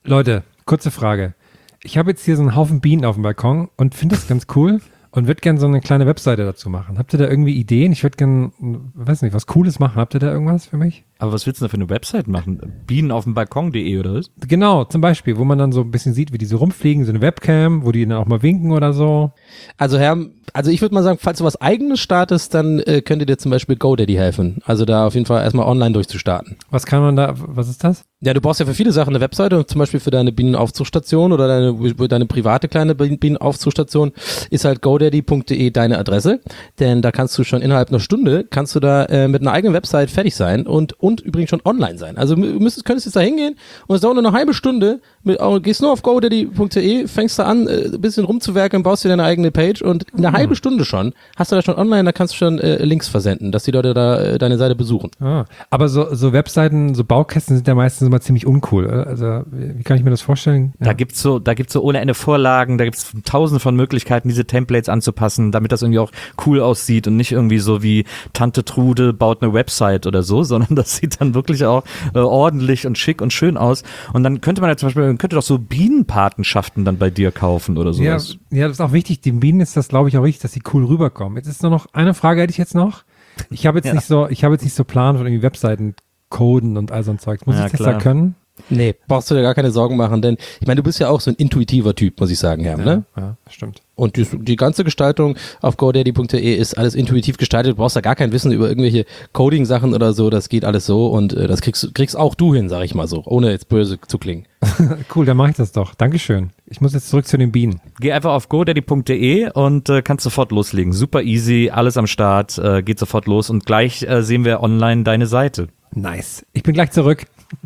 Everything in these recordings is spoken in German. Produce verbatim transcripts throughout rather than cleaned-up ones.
Leute, kurze Frage. Ich habe jetzt hier so einen Haufen Bienen auf dem Balkon und finde das ganz cool und würde gerne so eine kleine Webseite dazu machen. Habt ihr da irgendwie Ideen? Ich würde gerne, weiß nicht, was Cooles machen. Habt ihr da irgendwas für mich? Aber was willst du da für eine Website machen? Bienen auf dem Balkon punkt de oder was? Genau, zum Beispiel, wo man dann so ein bisschen sieht, wie die so rumfliegen, so eine Webcam, wo die dann auch mal winken oder so. Also Herr, also ich würde mal sagen, falls du was Eigenes startest, dann äh, könnte dir zum Beispiel GoDaddy helfen. Also da auf jeden Fall erstmal online durchzustarten. Was kann man da, was ist das? Ja, du brauchst ja für viele Sachen eine Webseite, zum Beispiel für deine Bienenaufzuchtstation oder deine, deine private kleine Bienenaufzuchtstation ist halt GoDaddy punkt de deine Adresse, denn da kannst du schon innerhalb einer Stunde, kannst du da äh, mit einer eigenen Website fertig sein und und übrigens schon online sein. Also du müsstest, könntest jetzt da hingehen und es dauert nur eine halbe Stunde, mit, oh, gehst nur auf GoDaddy punkt de, fängst da an, äh, ein bisschen rumzuwerkeln, baust dir deine eigene Page und eine mhm. halbe Stunde schon hast du da schon online, da kannst du schon äh, Links versenden, dass die Leute da äh, deine Seite besuchen. Ah, aber so, so Webseiten, so Baukästen sind ja meistens immer ziemlich uncool. Also wie kann ich mir das vorstellen? Ja. Da gibt's so, da gibt's so ohne Ende Vorlagen, da gibt's tausende von Möglichkeiten, diese Templates anzupassen, damit das irgendwie auch cool aussieht und nicht irgendwie so wie Tante Trude baut eine Website oder so, sondern das sieht dann wirklich auch äh, ordentlich und schick und schön aus. Und dann könnte man ja zum Beispiel, man könnte doch so Bienenpatenschaften dann bei dir kaufen oder sowas. Ja, ja, das ist auch wichtig. Den Bienen ist das, glaube ich, auch wichtig, dass sie cool rüberkommen. Jetzt ist nur noch eine Frage, hätte ich jetzt noch. Ich habe jetzt ja. nicht so, ich habe jetzt nicht so Plan von irgendwie Webseiten coden und all so ein Zeug. Muss ja, ich das klar. da können? Nee, brauchst du dir gar keine Sorgen machen, denn ich meine, du bist ja auch so ein intuitiver Typ, muss ich sagen, Herr, ja, ne? Ja, stimmt. Und die, die ganze Gestaltung auf GoDaddy punkt de ist alles intuitiv gestaltet. Du brauchst da gar kein Wissen über irgendwelche Coding-Sachen oder so. Das geht alles so und äh, das kriegst, kriegst auch du hin, sag ich mal so, ohne jetzt böse zu klingen. Cool, dann mache ich das doch. Dankeschön. Ich muss jetzt zurück zu den Bienen. Geh einfach auf GoDaddy punkt de und äh, kannst sofort loslegen. Super easy, alles am Start, äh, geht sofort los und gleich äh, sehen wir online deine Seite. Nice. Ich bin gleich zurück.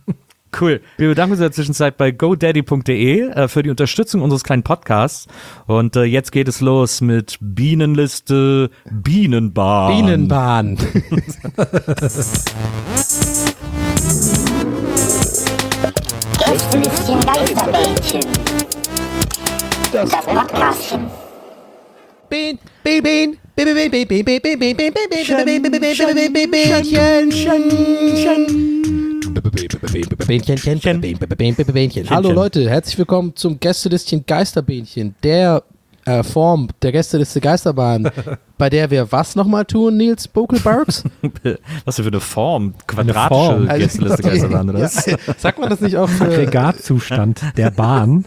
Cool. Wir bedanken uns in der Zwischenzeit bei GoDaddy punkt de äh, für die Unterstützung unseres kleinen Podcasts. Und äh, jetzt geht es los mit Bienenliste Bienenbahn. Bienenbahn. Gästelistchen Geisterbällchen. Das Podcastchen. Bien, bien, bien. Hallo Leute, herzlich willkommen zum Gästelistchen Geisterbähnchen, der äh, Form der Gästeliste Geisterbahn, bei der wir was nochmal tun, Nils Bokelbarks? Was für eine Form? Quadratische eine Form. Gästeliste Geisterbahn, oder was? Ja, sagt man das nicht auch für Aggregatzustand der Bahn?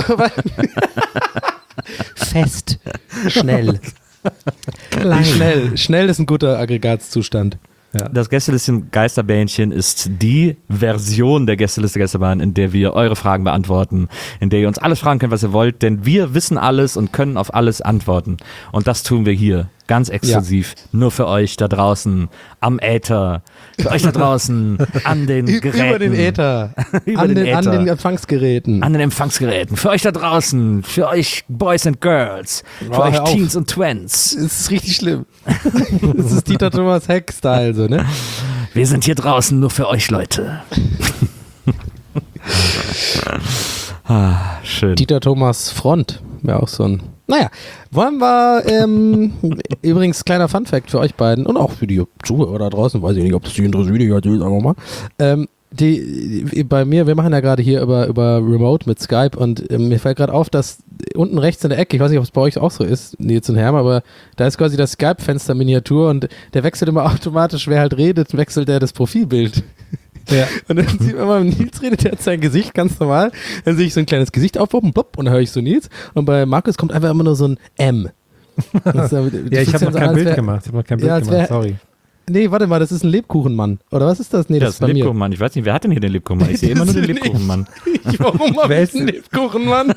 Fest, schnell. Klein. Schnell, schnell ist ein guter Aggregatzustand. Ja. Das Gästelistchen Geisterbähnchen ist die Version der Gästeliste Geisterbahn, in der wir eure Fragen beantworten, in der ihr uns alles fragen könnt, was ihr wollt, denn wir wissen alles und können auf alles antworten. Und das tun wir hier, ganz exklusiv, ja. nur für euch da draußen am Äther, für euch da draußen an den Geräten. Über den Äther, Über an, den den, Äther. an den Empfangsgeräten. An den Empfangsgeräten, für euch da draußen, für euch Boys and Girls, für oh, euch Teens und Twins. Das ist richtig schlimm. Das ist Dieter Thomas Heck-Style, so, ne? Wir sind hier draußen nur für euch, Leute. ah, schön. Dieter Thomas Front wäre auch so ein. Naja, wollen wir, ähm, übrigens kleiner Funfact für euch beiden und auch für die Zuhörer da draußen, weiß ich nicht, ob das die interessiert, ich erzähle es einfach mal. Ähm, die, die, bei mir, wir machen ja gerade hier über, über Remote mit Skype und äh, mir fällt gerade auf, dass unten rechts in der Ecke, ich weiß nicht, ob es bei euch auch so ist, Nils und Herm, aber da ist quasi das Skype-Fenster Miniatur und der wechselt immer automatisch, wer halt redet, wechselt der das Profilbild. Ja. Und dann sieht man mal, Nils redet, der hat sein Gesicht ganz normal, dann sehe ich so ein kleines Gesicht aufpoppen, plopp, und dann höre ich so Nils und bei Markus kommt einfach immer nur so ein M. Das, ja, ich habe noch kein Bild gemacht, ich habe noch kein Bild ja, gemacht, wär, sorry. Nee, warte mal, das ist ein Lebkuchenmann. Oder was ist das? Nee, ja, das, das ist ein bei Lebkuchenmann. Ich weiß nicht, wer hat denn hier den Lebkuchenmann? Ich sehe immer nur den Lebkuchenmann. Ich, warum habe ich einen Lebkuchenmann?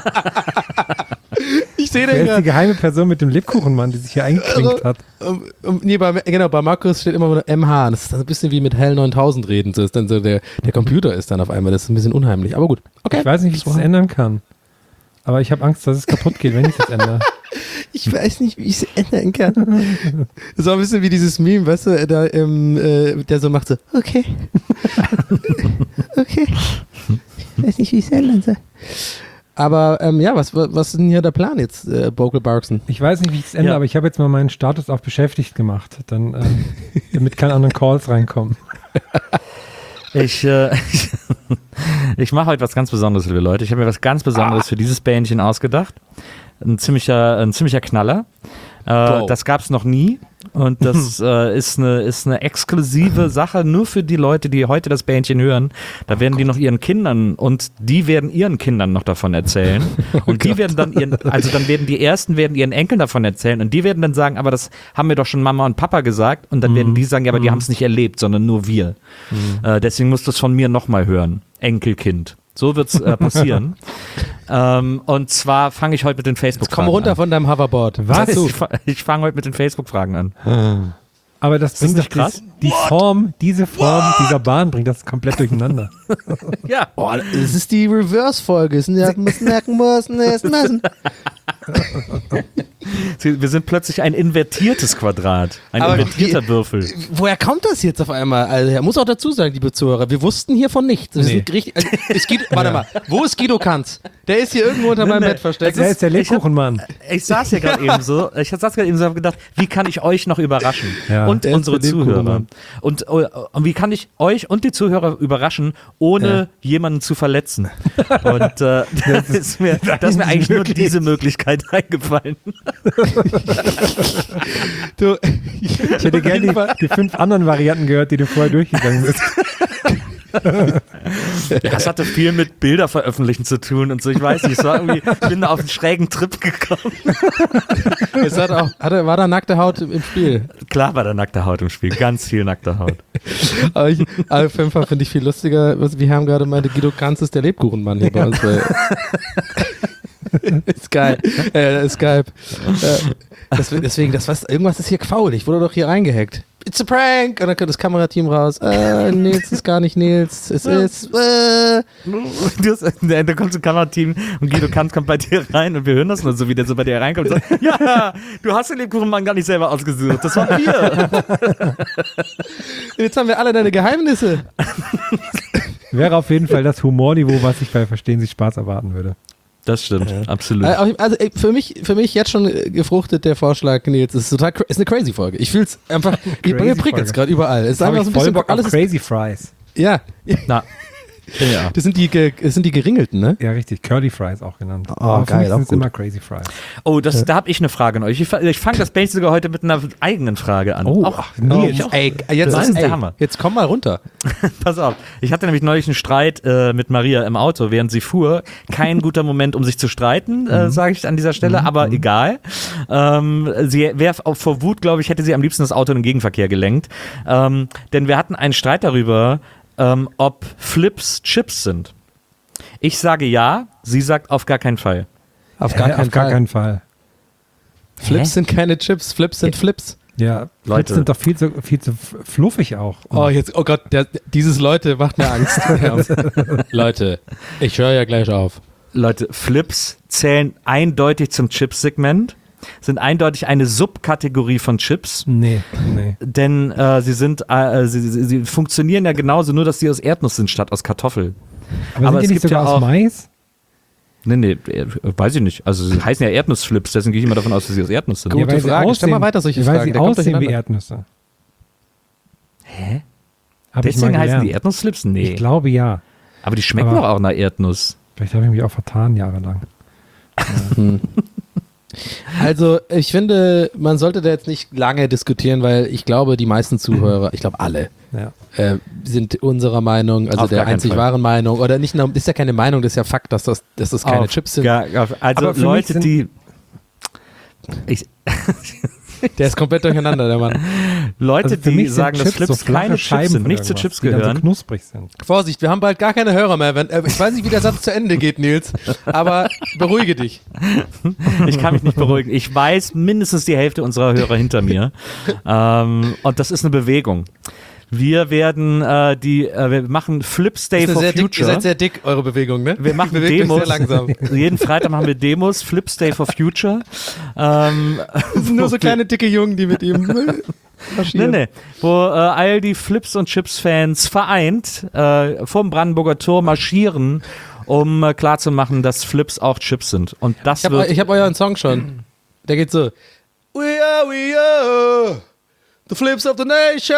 Ich sehe den Wer ist grad. die geheime Person mit dem Lebkuchenmann, die sich hier eingeklinkt hat? Um, um, nee, bei, genau, bei Markus steht immer nur M H. Das ist dann ein bisschen wie mit Hell neuntausend reden. So ist dann so der, der Computer ist dann auf einmal. Das ist ein bisschen unheimlich. Aber gut. Okay. Ich weiß nicht, wie ich das ändern kann. Aber ich habe Angst, dass es kaputt geht, wenn ich das ändere. Ich weiß nicht, wie ich es ändern kann. Das war ein bisschen wie dieses Meme, weißt du, da, ähm, äh, der so macht so, okay. Okay. Ich weiß nicht, wie ich es ändern soll. Aber ähm, ja, was, was ist denn hier der Plan jetzt, äh, Bokelbarksen? Ich weiß nicht, wie ich es ändere, ja. aber ich habe jetzt mal meinen Status auf beschäftigt gemacht, dann, äh, damit keine anderen Calls reinkommen. Ich, äh, ich, ich mache heute was ganz Besonderes, liebe Leute. Ich habe mir was ganz Besonderes für dieses Bähnchen ausgedacht. Ein ziemlicher, ein ziemlicher Knaller. Äh, das gab es noch nie. Und das äh, ist, eine, ist eine exklusive Sache nur für die Leute, die heute das Bähnchen hören. Da werden die noch ihren Kindern und die werden ihren Kindern noch davon erzählen. Und die werden dann ihren, also dann werden die Ersten werden ihren Enkeln davon erzählen und die werden dann sagen, aber das haben mir doch schon Mama und Papa gesagt. Und dann werden die sagen, ja, aber die haben es nicht erlebt, sondern nur wir. Äh, deswegen musst du es von mir nochmal hören. Enkelkind. So wird es äh, passieren. ähm, und zwar fange ich heute mit den Facebook-Fragen an. Komm runter von deinem Hoverboard. Was? Ich, ich fange heute mit den Facebook-Fragen an. Aber das bringt nicht doch das, krass? die Form, diese Form dieser Bahn bringt das komplett durcheinander. Ja. Oh, das ist die Reverse-Folge. Es müssen merken müssen, es müssen. Wir sind plötzlich ein invertiertes Quadrat. Ein Aber invertierter wie- Würfel. Woher kommt das jetzt auf einmal? Also, er muss auch dazu sagen, liebe Zuhörer, wir wussten hiervon nichts. Wir Nee. sind richtig, also, ist Guido, warte mal, wo ist Guido Kanz? Der ist hier irgendwo unter meinem nee, Bett versteckt. Der ist der Lebkuchenmann. Ich saß hier gerade eben so, ich saß gerade eben so und habe gedacht, wie kann ich euch noch überraschen? Ja. Und Der ist unsere der Zuhörer. Lebkuchenmann. Und, äh, und wie kann ich euch und die Zuhörer überraschen, ohne jemanden zu verletzen? Und äh, das ist mir, das ist mir eigentlich nur diese Möglichkeit eingefallen. Du, Ich hätte gerne die, die fünf anderen Varianten gehört, die du vorher durchgegangen bist. Ja, es hatte viel mit Bilder veröffentlichen zu tun und so. Ich weiß nicht, es war irgendwie, ich bin da auf einen schrägen Trip gekommen. es hat auch, hatte, war da nackte Haut im im Spiel. Klar war da nackte Haut im Spiel, ganz viel nackte Haut. Aber, ich, aber auf jeden Fall finde ich viel lustiger, was wir haben gerade meinte, Guido Kanz ist der Lebkuchenmann hier bei uns. Weil ist geil. Äh, Skype. Äh, das, deswegen, das was, irgendwas ist hier faul. Ich wurde doch hier reingehackt. It's a prank! Und dann kommt das Kamerateam raus. Äh, Nils ist gar nicht Nils. Es ist. Äh. Du hast, da kommt ein Kamerateam und Guido Kanz kommt bei dir rein und wir hören das nur so, wie der so bei dir reinkommt und sagt, ja, du hast den Lebkuchenmann gar nicht selber ausgesucht, das waren wir. Jetzt haben wir alle deine Geheimnisse. Wäre auf jeden Fall das Humorniveau, was ich bei Verstehen Sie Spaß erwarten würde. Das stimmt, absolut. Äh, Also ey, für mich, für mich jetzt schon äh, gefruchtet der Vorschlag, Nils, ist total cra- ist eine crazy Folge. Ich fühl's einfach, ich, bei mir prickelt es gerade überall. Es ist Habe einfach ich so ein voll bisschen Bock auf alles ist, Crazy Fries. ja, Na, ja. das sind die, ge- das sind die geringelten, ne? Ja, richtig. Curly Fries auch genannt. Oh, Aber für geil, mich auch sind's gut. immer Crazy Fries. Oh, das, da habe ich eine Frage an euch. Ich, fa- ich fange das Bändchen sogar heute mit einer eigenen Frage an. Oh, Auch, ach, Nils. ich auch. Ey, jetzt, Das ist ey, der Hammer. jetzt komm mal runter. Pass auf, ich hatte nämlich neulich einen Streit äh, mit Maria im Auto, während sie fuhr. Kein guter Moment, um sich zu streiten, äh, sage ich an dieser Stelle, aber egal. Ähm, sie wäre vor Wut, glaube ich, hätte sie am liebsten das Auto in den Gegenverkehr gelenkt. Ähm, denn wir hatten einen Streit darüber, ähm, ob Flips Chips sind. Ich sage ja, sie sagt auf gar keinen Fall. Auf gar Hä, keinen auf gar Fall. keinen Fall. Flips Hä? sind keine Chips, Flips sind Flips. Ja, Leute. Flips sind doch viel zu, viel zu f- fluffig auch. Oh, jetzt, oh Gott, der, dieses Leute macht mir Angst. Leute, ich höre ja gleich auf. Leute, Flips zählen eindeutig zum Chips-Segment, sind eindeutig eine Subkategorie von Chips. Nee, nee. Denn äh, sie sind, äh, sie, sie, sie funktionieren ja genauso, nur dass sie aus Erdnuss sind statt aus Kartoffel. Aber, Aber sind es die nicht gibt sogar ja aus auch- Mais? Nee, nee, äh, weiß ich nicht. Also sie heißen ja Erdnussflips, deswegen gehe ich immer davon aus, dass sie aus Erdnuss sind. Gut. Gute weil sie Frage. Stell mal aussehen- weiter solche weil Fragen, sie der kommt aussehen wie durcheinander. Erdnüsse. Hä? Hab ich Deswegen mal heißen gelernt. die Erdnussflips? Nee. Ich glaube ja. Aber die schmecken Aber- doch auch nach Erdnuss. Vielleicht habe ich mich auch vertan jahrelang. Also, ich finde, man sollte da jetzt nicht lange diskutieren, weil ich glaube, die meisten Zuhörer, ich glaube alle, Ja. äh, sind unserer Meinung, also Auf der gar keinen einzig Fall. wahren Meinung, oder nicht nur, ist ja keine Meinung, das ist ja Fakt, dass das, dass das keine Auf Chips sind. gar- auf- also Aber für mich Leute, sind- die ich, Der ist komplett durcheinander, der Mann. Leute, Also für die mich sind sagen, dass Chips Flips so flache keine Chips Scheiben sind, von nicht zu irgendwas, Chips die dann gehören. so knusprig sind. Vorsicht, wir haben bald gar keine Hörer mehr. Wenn, äh, ich weiß nicht, wie der Satz zu Ende geht, Nils, aber beruhige dich. Ich kann mich nicht beruhigen. Ich weiß mindestens die Hälfte unserer Hörer hinter mir. ähm, und das ist eine Bewegung. Wir werden äh, die, äh, wir machen Flips Day Ist for sehr dick, ihr Future. seid sehr dick, eure Bewegung, ne? Wir machen Bewegt euch Demos. sehr langsam. Jeden Freitag machen wir Demos. Flips Day for Future. Ähm, Das sind nur so kleine, dicke Jungen, die mit ihm nee, marschieren. nee. Wo äh, all die Flips und Chips-Fans vereint äh, vom Brandenburger Tor marschieren, um äh, klarzumachen, dass Flips auch Chips sind. Und das Ich habe wird. ich hab euren Song schon. Der geht so. We are, we are, the flips of the nation.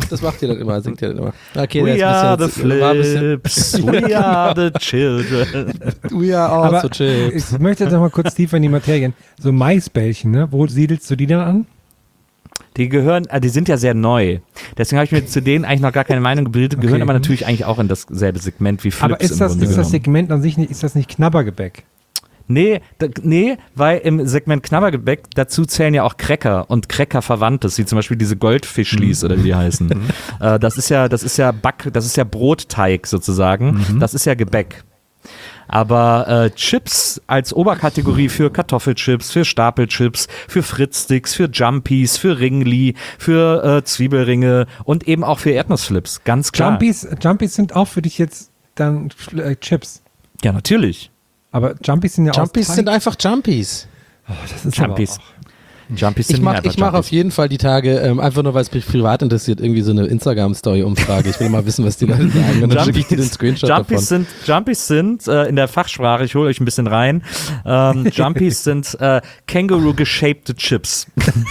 das macht ihr dann immer, singt ihr dann immer. Okay, We are the war ein bisschen- Flips, we are the children. We are Aber also chill. ich möchte jetzt noch mal kurz tiefer in die Materie gehen. So Maisbällchen, ne? Wo siedelst du die dann an? Die gehören, äh, die sind ja sehr neu. Deswegen habe ich mir zu denen eigentlich noch gar keine Meinung gebildet, gehören Okay. aber natürlich eigentlich auch in dasselbe Segment wie Flips Aber ist im das, Grunde ist das genommen. Segment an sich nicht, ist das nicht Knabbergebäck? Nee, da, nee, weil im Segment Knabbergebäck dazu zählen ja auch Cracker und Cracker-Verwandtes, wie zum Beispiel diese Goldfischlis oder wie die heißen. äh, das ist ja, das ist ja Back, das ist ja Brotteig sozusagen. Das ist ja Gebäck. Aber äh, Chips als Oberkategorie für Kartoffelchips, für Stapelchips, für Fritzsticks, für Jumpies, für Ringli, für äh, Zwiebelringe und eben auch für Erdnussflips, ganz klar. Jumpies, Jumpies sind auch für dich jetzt dann äh, Chips. Ja, natürlich. Aber Jumpies sind ja Jumpies aus sind Teig. einfach Jumpies. Oh, das ist Jumpies. aber auch- Jumpies sind Ich mache einfach ich mach Jumpies. auf jeden Fall die Tage, ähm, einfach nur weil es mich privat interessiert, irgendwie so eine Instagram-Story-Umfrage. Ich will mal wissen, was die Leute sagen. Und dann schicke ich dir den Screenshot davon. Jumpies sind, Jumpies sind äh, in der Fachsprache, ich hole euch ein bisschen rein, ähm, Jumpies sind äh, Känguru-geshapte Chips.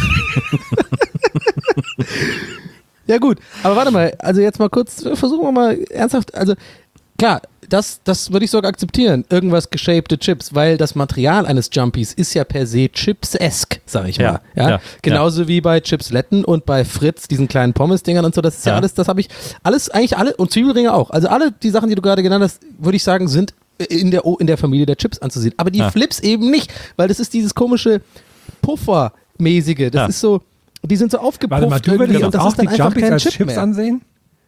Ja gut, aber warte mal, also jetzt mal kurz, versuchen wir mal ernsthaft, also klar, das, das würde ich sogar akzeptieren, irgendwas geshapte Chips, weil das Material eines Jumpies ist ja per se Chips-esque, sag ich Ja, mal. Ja, ja, genauso wie bei Chipsletten und bei Fritz, diesen kleinen Pommes-Dingern und so, das ist ja, Ja. alles, das habe ich, alles, eigentlich alle, und Zwiebelringe auch, also alle die Sachen, die du gerade genannt hast, würde ich sagen, sind in der, in der Familie der Chips anzusehen, aber die Ja. Flips eben nicht, weil das ist dieses komische Puffermäßige, das Ja. ist so, die sind so aufgepufft Warte mal, du irgendwie würdest und das auch ist dann die einfach Jumpies kein als Chip Chips mehr. ansehen?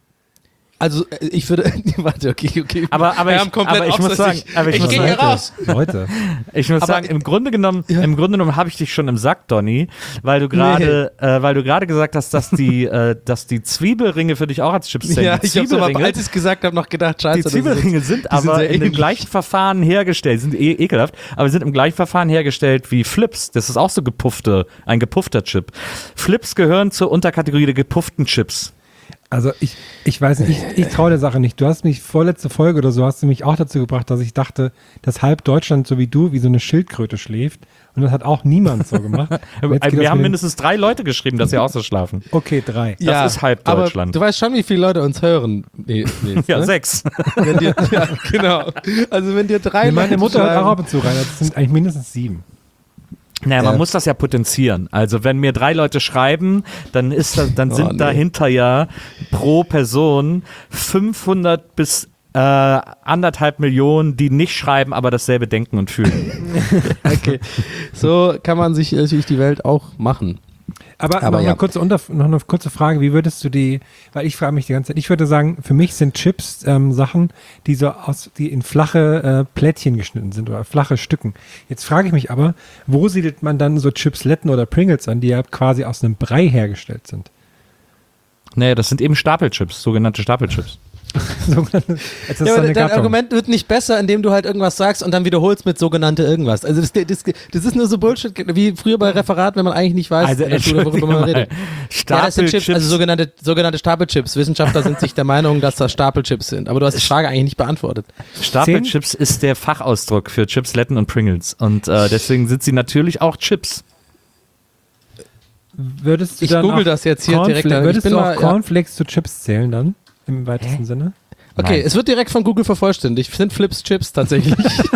Also äh, ich würde, warte, okay, okay. Aber, aber, Wir ich, haben komplett aber ich muss außer sich. sagen, aber ich, Ich muss gehe sagen, hier raus. Leute. ich muss Aber- sagen, im Grunde genommen, Ja. im Grunde genommen habe ich dich schon im Sack, Donny, weil du gerade, äh, weil du gerade gesagt hast, dass die, äh, dass die Zwiebelringe für dich auch als Chips zählen. Ja, die ich habe so mal, Zwiebelringe- als ich es gesagt habe, noch gedacht, scheiße. Die das ist Zwiebelringe sind die sind aber sehr in dem ähnlich. gleichen Verfahren hergestellt, sind eh ekelhaft, aber sind im gleichen Verfahren hergestellt wie Flips. Das ist auch so gepuffte, ein gepuffter Chip. Flips gehören zur Unterkategorie der gepufften Chips. Also ich, ich weiß nicht, ich, ich traue der Sache nicht. Du hast mich vorletzte Folge oder so, hast du mich auch dazu gebracht, dass ich dachte, dass halb Deutschland so wie du wie so eine Schildkröte schläft. Und das hat auch niemand so gemacht. Und jetzt geht das Wir haben mit den- mindestens drei Leute geschrieben, dass sie auch so schlafen. Okay, drei. Das ist halb aber Deutschland. Du weißt schon, wie viele Leute uns hören. Nee, nee, Ja, ne? sechs. Wenn dir, ja, genau. Also wenn dir drei Nee, meine Leute Mutter hört auch schreiben- ab und zu rein. Das sind eigentlich mindestens sieben. Naja, man Äh. muss das ja potenzieren. Also wenn mir drei Leute schreiben, dann ist das, dann Oh, sind nee. dahinter ja pro Person fünfhundert bis äh, anderthalb Millionen, die nicht schreiben, aber dasselbe denken und fühlen. Okay. So kann man sich natürlich die Welt auch machen. Aber, Aber noch, ja. eine kurze Unter noch eine kurze Frage, wie würdest du die, weil ich frage mich die ganze Zeit, ich würde sagen, für mich sind Chips ähm, Sachen, die so aus, die in flache äh, Plättchen geschnitten sind oder flache Stücken. Jetzt frage ich mich aber, wo siedelt man dann so Chipsletten oder Pringles an, die ja quasi aus einem Brei hergestellt sind? Naja, das sind eben Stapelchips, sogenannte Stapelchips. Sogenannte- das ist Ja, so aber eine dein Gattung. Argument wird nicht besser, indem du halt irgendwas sagst und dann wiederholst mit sogenannte irgendwas. Also das, das, das ist nur so Bullshit, wie früher bei Referat, wenn man eigentlich nicht weiß, Also in der Schule, worüber man entschuldige redet. mal, Ja, das sind Chips, Stapelchips, also sogenannte, sogenannte Stapelchips. Wissenschaftler sind sich der Meinung, dass das Stapelchips sind. Aber du hast die Frage eigentlich nicht beantwortet. Stapelchips ist der Fachausdruck für Chipsletten und Pringles. Und äh, deswegen sind sie natürlich auch Chips. Würdest du Ich dann google auch das jetzt hier Cornfla- direkt. Ich Würdest bin du auch mal- ja. Cornflakes zu Chips zählen dann, im weitesten Sinne? Okay, Nein. es wird direkt von Google vervollständigt. Sind Flips Chips tatsächlich?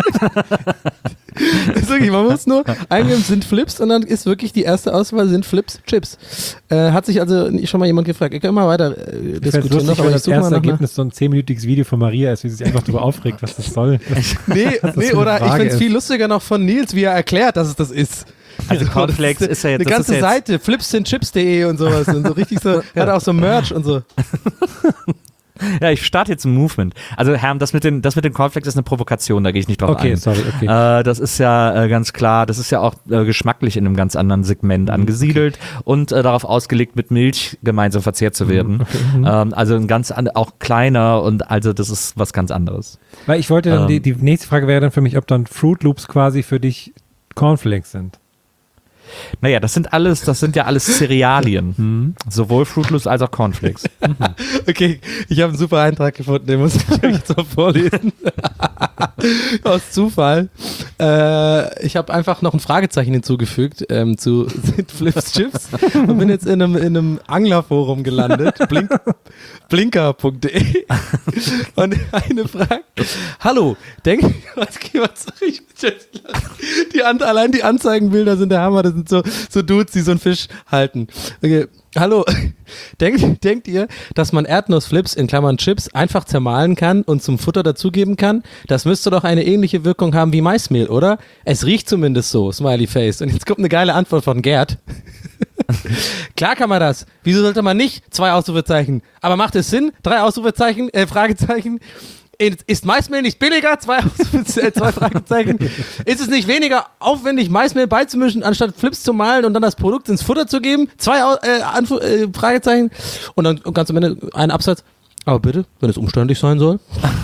ist wirklich, man muss nur eingeben, sind Flips und dann ist wirklich die erste Auswahl, sind Flips Chips. Äh, hat sich also schon mal jemand gefragt. Ich kann immer weiter äh, Ich fände es diskutieren lustig, noch, wenn aber ich das suche mal erste nach einer- Ergebnis so ein zehnminütiges Video von Maria ist, wie sie sich einfach darüber aufregt, was das soll. Nee, das nee für eine oder ich Frage finde es ist. viel lustiger noch von Nils, wie er erklärt, dass es das ist. Also Cornflakes das ist ja jetzt- eine das ganze ist ja jetzt- Seite, flips sind chips punkt de und sowas und so richtig so, hat auch so Merch und so. Ja, ich starte jetzt ein Movement. Also Herm, das mit den, das mit den Cornflakes ist eine Provokation, da gehe ich nicht drauf Okay, ein. sorry, okay. Äh, das ist ja äh, ganz klar, das ist ja auch äh, geschmacklich in einem ganz anderen Segment angesiedelt und äh, darauf ausgelegt, mit Milch gemeinsam verzehrt zu werden. Ähm, also ein ganz an, auch kleiner und also das ist was ganz anderes. Weil ich wollte dann, Ähm. die, die nächste Frage wäre dann für mich, ob dann Fruit Loops quasi für dich Cornflakes sind. Naja, das sind alles, das sind ja alles Cerealien. Sowohl Fruit Loops als auch Cornflakes. Okay, ich habe einen super Eintrag gefunden, den muss ich euch jetzt mal vorlesen. Aus Zufall. Äh, ich habe einfach noch ein Fragezeichen hinzugefügt ähm, zu sind Flips Chips und bin jetzt in einem, in einem Anglerforum gelandet, blink, blinker punkt de und eine fragt, hallo, denkt, was, was soll ich jetzt die An- allein die Anzeigenbilder sind der Hammer, das sind so, so Dudes, die so einen Fisch halten. Okay. Hallo, denkt, denkt ihr, dass man Erdnussflips in Klammern Chips einfach zermahlen kann und zum Futter dazugeben kann? Das müsste doch eine ähnliche Wirkung haben wie Maismehl, oder? Es riecht zumindest so, Smiley Face. Und jetzt kommt eine geile Antwort von Gerd. Klar kann man das. Wieso sollte man nicht? Zwei Ausrufezeichen. Aber macht es Sinn? Drei Ausrufezeichen, äh, Fragezeichen. Ist Maismehl nicht billiger? Zwei, zwei Fragezeichen. Ist es nicht weniger aufwendig, Maismehl beizumischen, anstatt Flips zu malen und dann das Produkt ins Futter zu geben? Zwei äh, Anf- äh, Fragezeichen. Und dann ganz am Ende ein Absatz. Aber bitte, wenn es umständlich sein soll.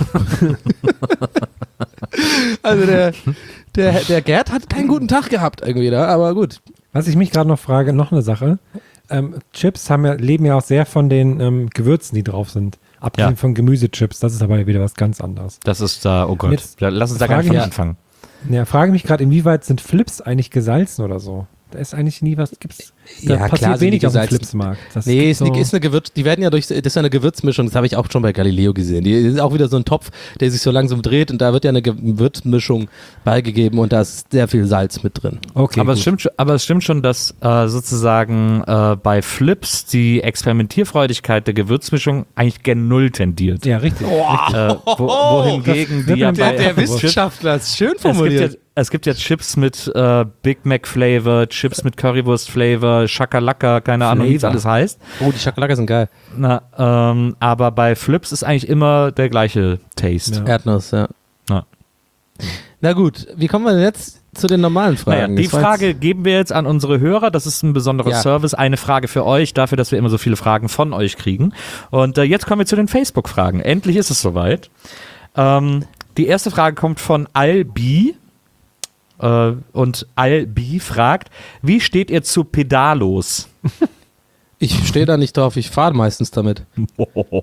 Also der, der, der Gerd hat keinen guten Tag gehabt irgendwie da, aber gut. Was ich mich gerade noch frage, noch eine Sache. Ähm, Chips haben ja, leben ja auch sehr von den ähm, Gewürzen, die drauf sind. Abgesehen Ja. von Gemüsechips, das ist aber wieder was ganz anderes. Das ist da, oh Gott. Jetzt Lass uns da frage gar nicht ich- anfangen. Ja, frage mich gerade, inwieweit sind Flips eigentlich gesalzen oder so? Da ist eigentlich nie was, gibt's, da Ja, passiert klar sind die wenig auf dem gesalzen. Flipsmarkt. Das Nee, gibt ist, eine, so- ist eine Gewürz, die werden ja durch, das ist ja eine Gewürzmischung, das habe ich auch schon bei Galileo gesehen. Die ist auch wieder so ein Topf, der sich so langsam dreht und da wird ja eine Gewürzmischung beigegeben und da ist sehr viel Salz mit drin. Okay, aber, es gut. stimmt, schon- aber es stimmt schon, dass äh, sozusagen äh, bei Flips die Experimentierfreudigkeit der Gewürzmischung eigentlich gen Null tendiert. Ja, richtig. Äh, wo, wohingegen Das die wird ja man bei Der- der Wissenschaftler ist schön es gibt, ja, es gibt ja Chips mit äh, Big Mac Flavor, Chips mit Currywurst Flavor, Shakalaka, keine Ahnung, wie es Flavor. alles heißt. Oh, die Schakalaka sind geil. Na, ähm, aber bei Flips ist eigentlich immer der gleiche Taste. Ja. Erdnuss, ja. Ja. Na gut, wie kommen wir denn jetzt zu den normalen Naja, Fragen? die Das war Frage jetzt- geben wir jetzt an unsere Hörer. Das ist ein besonderer Ja. Service. Eine Frage für euch, dafür, dass wir immer so viele Fragen von euch kriegen. Und äh, jetzt kommen wir zu den Facebook-Fragen. Endlich ist es soweit. Ähm, die erste Frage kommt von Albi. Äh, und Albi fragt, wie steht ihr zu Pedalos? Ich stehe da nicht drauf, ich fahre meistens damit. Wow,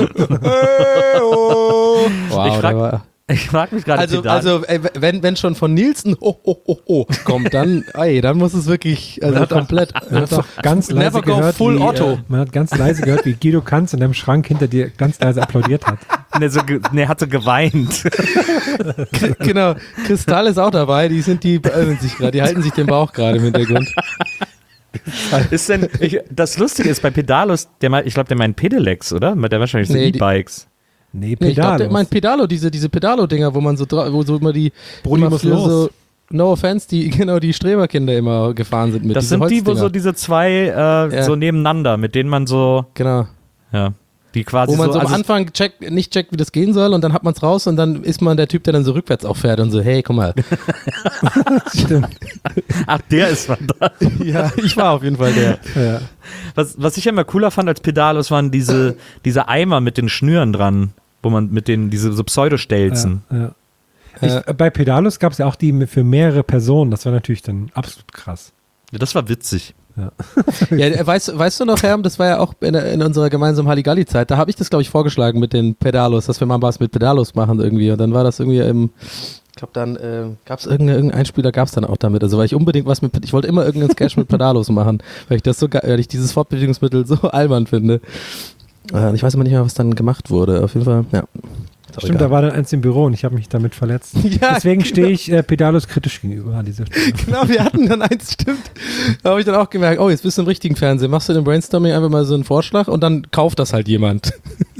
Ich frag- der war- Ich frage mich gerade, Also, Pedal- also ey, wenn, wenn schon von Nielsen ho, ho, ho, ho kommt, dann, ey, dann muss es wirklich, also komplett. Man hat doch ganz leise Never go gehört, full wie, Otto. Äh, man hat ganz leise gehört, wie Guido Kanz in deinem Schrank hinter dir ganz leise applaudiert hat. ne, so ge- ne, hat so geweint. Genau, Kristall ist auch dabei, die sind die beölen sich gerade, die halten sich den Bauch gerade im Hintergrund. Ist denn, ich, das Lustige ist, bei Pedalos, der meint, ich glaube, der meint Pedelecs, oder? Der wahrscheinlich so Nee, die- E-Bikes. Nee, Nee, ich glaube, Pedalos. der meint Pedalo, diese, diese Pedalo-Dinger, wo man so, dra- wo so immer die, Bruni immer muss früher los. so, no offense, die, genau, die Streberkinder immer gefahren sind mit. Das diese sind die, wo Holzdinger. so diese zwei äh, Ja. so nebeneinander, mit denen man so, Genau. ja, die quasi Wo man so, so, am also, Anfang checkt, nicht checkt, wie das gehen soll und dann hat man es raus und dann ist man der Typ, der dann so rückwärts auch fährt und so, hey, guck mal. Stimmt. ach, der ist man da. Ja, ich war auf jeden Fall der. Ja. Was, was ich ja immer cooler fand als Pedalos, waren diese, diese Eimer mit den Schnüren dran, wo man mit den, diese so Pseudostelzen. Ja, ja. Ich, bei Pedalos gab es ja auch die für mehrere Personen. Das war natürlich dann absolut krass. Ja, das war witzig. Ja, äh, weißt, weißt du noch, Herm, das war ja auch in, in unserer gemeinsamen Halligalli-Zeit, da habe ich das, glaube ich, vorgeschlagen mit den Pedalos, dass wir mal was mit Pedalos machen irgendwie und dann war das irgendwie im, ich glaube dann, äh, gab es irgendeinen irgendein Spieler, gab es dann auch damit, also weil ich unbedingt was mit, ich wollte immer irgendeinen Sketch mit Pedalos machen, weil ich das so geil, weil ich dieses Fortbewegungsmittel so albern finde. Äh, ich weiß immer nicht mehr, was dann gemacht wurde, auf jeden Fall, ja. Ist auch Stimmt, egal. da war dann eins im Büro und ich habe mich damit verletzt. Ja, Deswegen genau. stehe ich äh, Pedalos kritisch gegenüber an dieser Stelle. Genau, wir hatten dann eins, stimmt. Da habe ich dann auch gemerkt, oh, jetzt bist du im richtigen Fernsehen. Machst du den Brainstorming einfach mal so einen Vorschlag und dann kauft das halt jemand.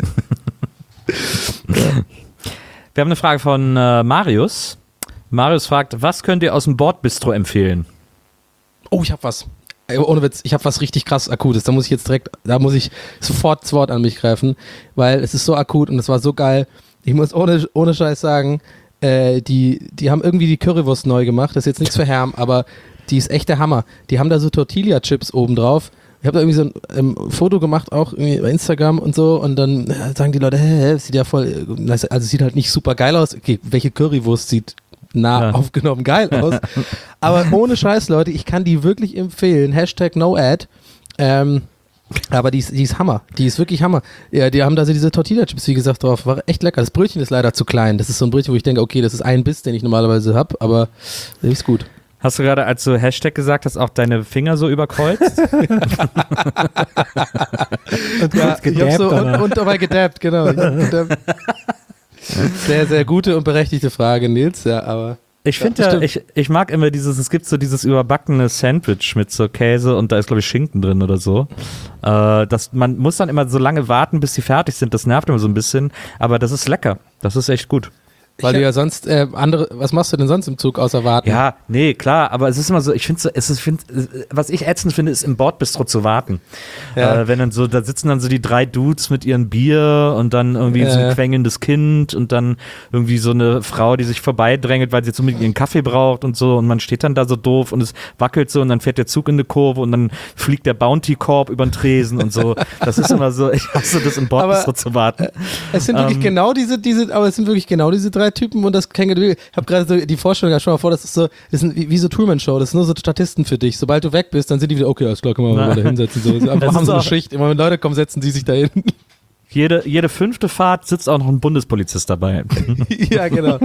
Wir haben eine Frage von äh, Marius. Marius fragt, was könnt ihr aus dem Bordbistro empfehlen? Oh, ich hab was. Ey, ohne Witz, ich hab was richtig krass Akutes. Da muss ich jetzt direkt, da muss ich sofort das Wort an mich greifen, weil es ist so akut und es war so geil. Ich muss ohne, ohne Scheiß sagen, äh, die, die haben irgendwie die Currywurst neu gemacht. Das ist jetzt nichts für Herm, aber die ist echt der Hammer. Die haben da so Tortilla-Chips oben drauf. Ich habe da irgendwie so ein ähm, Foto gemacht, auch irgendwie bei Instagram und so, und dann äh, sagen die Leute, hä, hä, das sieht ja voll, äh, also es sieht halt nicht super geil aus. Okay, welche Currywurst sieht nah Ja. aufgenommen geil aus? Aber ohne Scheiß, Leute, ich kann die wirklich empfehlen. Hashtag NoAd. Ähm, Aber die ist, die ist Hammer. Die ist wirklich Hammer. Ja, die haben da so diese Tortilla-Chips, wie gesagt, drauf. War echt lecker. Das Brötchen ist leider zu klein. Das ist so ein Brötchen, wo ich denke, okay, das ist ein Biss, den ich normalerweise habe, aber der ist gut. Hast du gerade, als du Hashtag gesagt hast, auch deine Finger so überkreuzt? Und Ja, kurz ich hab so gedabbt und, und dabei gedabbt, genau. Ich hab gedabbt. Sehr, sehr gute und berechtigte Frage, Nils, ja, aber. Ich finde Ja, ja, stimmt. ich, ich mag immer dieses, es gibt so dieses überbackene Sandwich mit so Käse und da ist, glaube ich, Schinken drin oder so. Äh, das, man muss dann immer so lange warten, bis die fertig sind. Das nervt immer so ein bisschen, aber das ist lecker. Das ist echt gut. Weil du ja sonst äh, andere, was machst du denn sonst im Zug außer warten? Ja, nee, klar, aber es ist immer so, ich finde so, es ist, find, was ich ätzend finde, ist im Bordbistro zu warten. Ja. Äh, wenn dann so, da sitzen dann so die drei Dudes mit ihrem Bier und dann irgendwie so Äh. ein quengelndes Kind und dann irgendwie so eine Frau, die sich vorbeidrängelt, weil sie jetzt unbedingt ihren Kaffee braucht und so und man steht dann da so doof und es wackelt so und dann fährt der Zug in eine Kurve und dann fliegt der Bounty-Korb über den Tresen und so. Das ist immer so, ich hasse das im Bordbistro Aber, zu warten. Es sind wirklich Ähm. genau diese, diese, aber es sind wirklich genau diese drei Typen und das Känguru. Ich habe gerade so die Vorstellung, ja, schau mal vor, das ist so, das ist wie, wie so Truman-Show, das sind nur so Statisten für dich. Sobald du weg bist, dann sind die wieder, okay, alles klar, können wir mal da hinsetzen. So. Sie einfach Das haben ist so eine auch- Schicht, immer wenn Leute kommen, setzen die sich da hin. Jede, jede fünfte Fahrt sitzt auch noch ein Bundespolizist dabei. Ja, genau.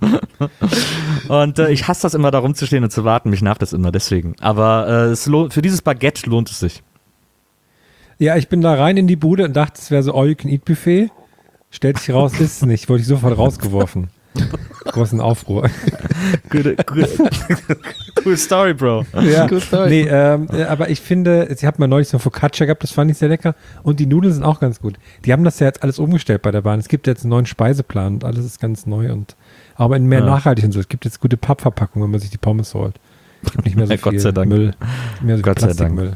Und äh, ich hasse das immer, da rumzustehen und zu warten. Mich nervt das immer deswegen. Aber äh, es lohnt, für dieses Baguette lohnt es sich. Ja, ich bin da rein in die Bude und dachte, es wäre so All-You-Can-Eat-Buffet. Stellt sich raus, ist es nicht. Wurde ich sofort rausgeworfen. Großen Aufruhr. Cool, cool, cool Story, Bro. Ja, Good story. nee, ähm, äh, aber ich finde, sie hat mal neulich so ein Focaccia gehabt, das fand ich sehr lecker. Und die Nudeln sind auch ganz gut. Die haben das ja jetzt alles umgestellt bei der Bahn. Es gibt jetzt einen neuen Speiseplan und alles ist ganz neu und aber in mehr Ja. nachhaltig und so. Es gibt jetzt gute Pappverpackungen, wenn man sich die Pommes holt. Es gibt nicht mehr so Ja, Gott viel sei Dank. Müll. Mehr so Gott sei Dank. Plastikmüll.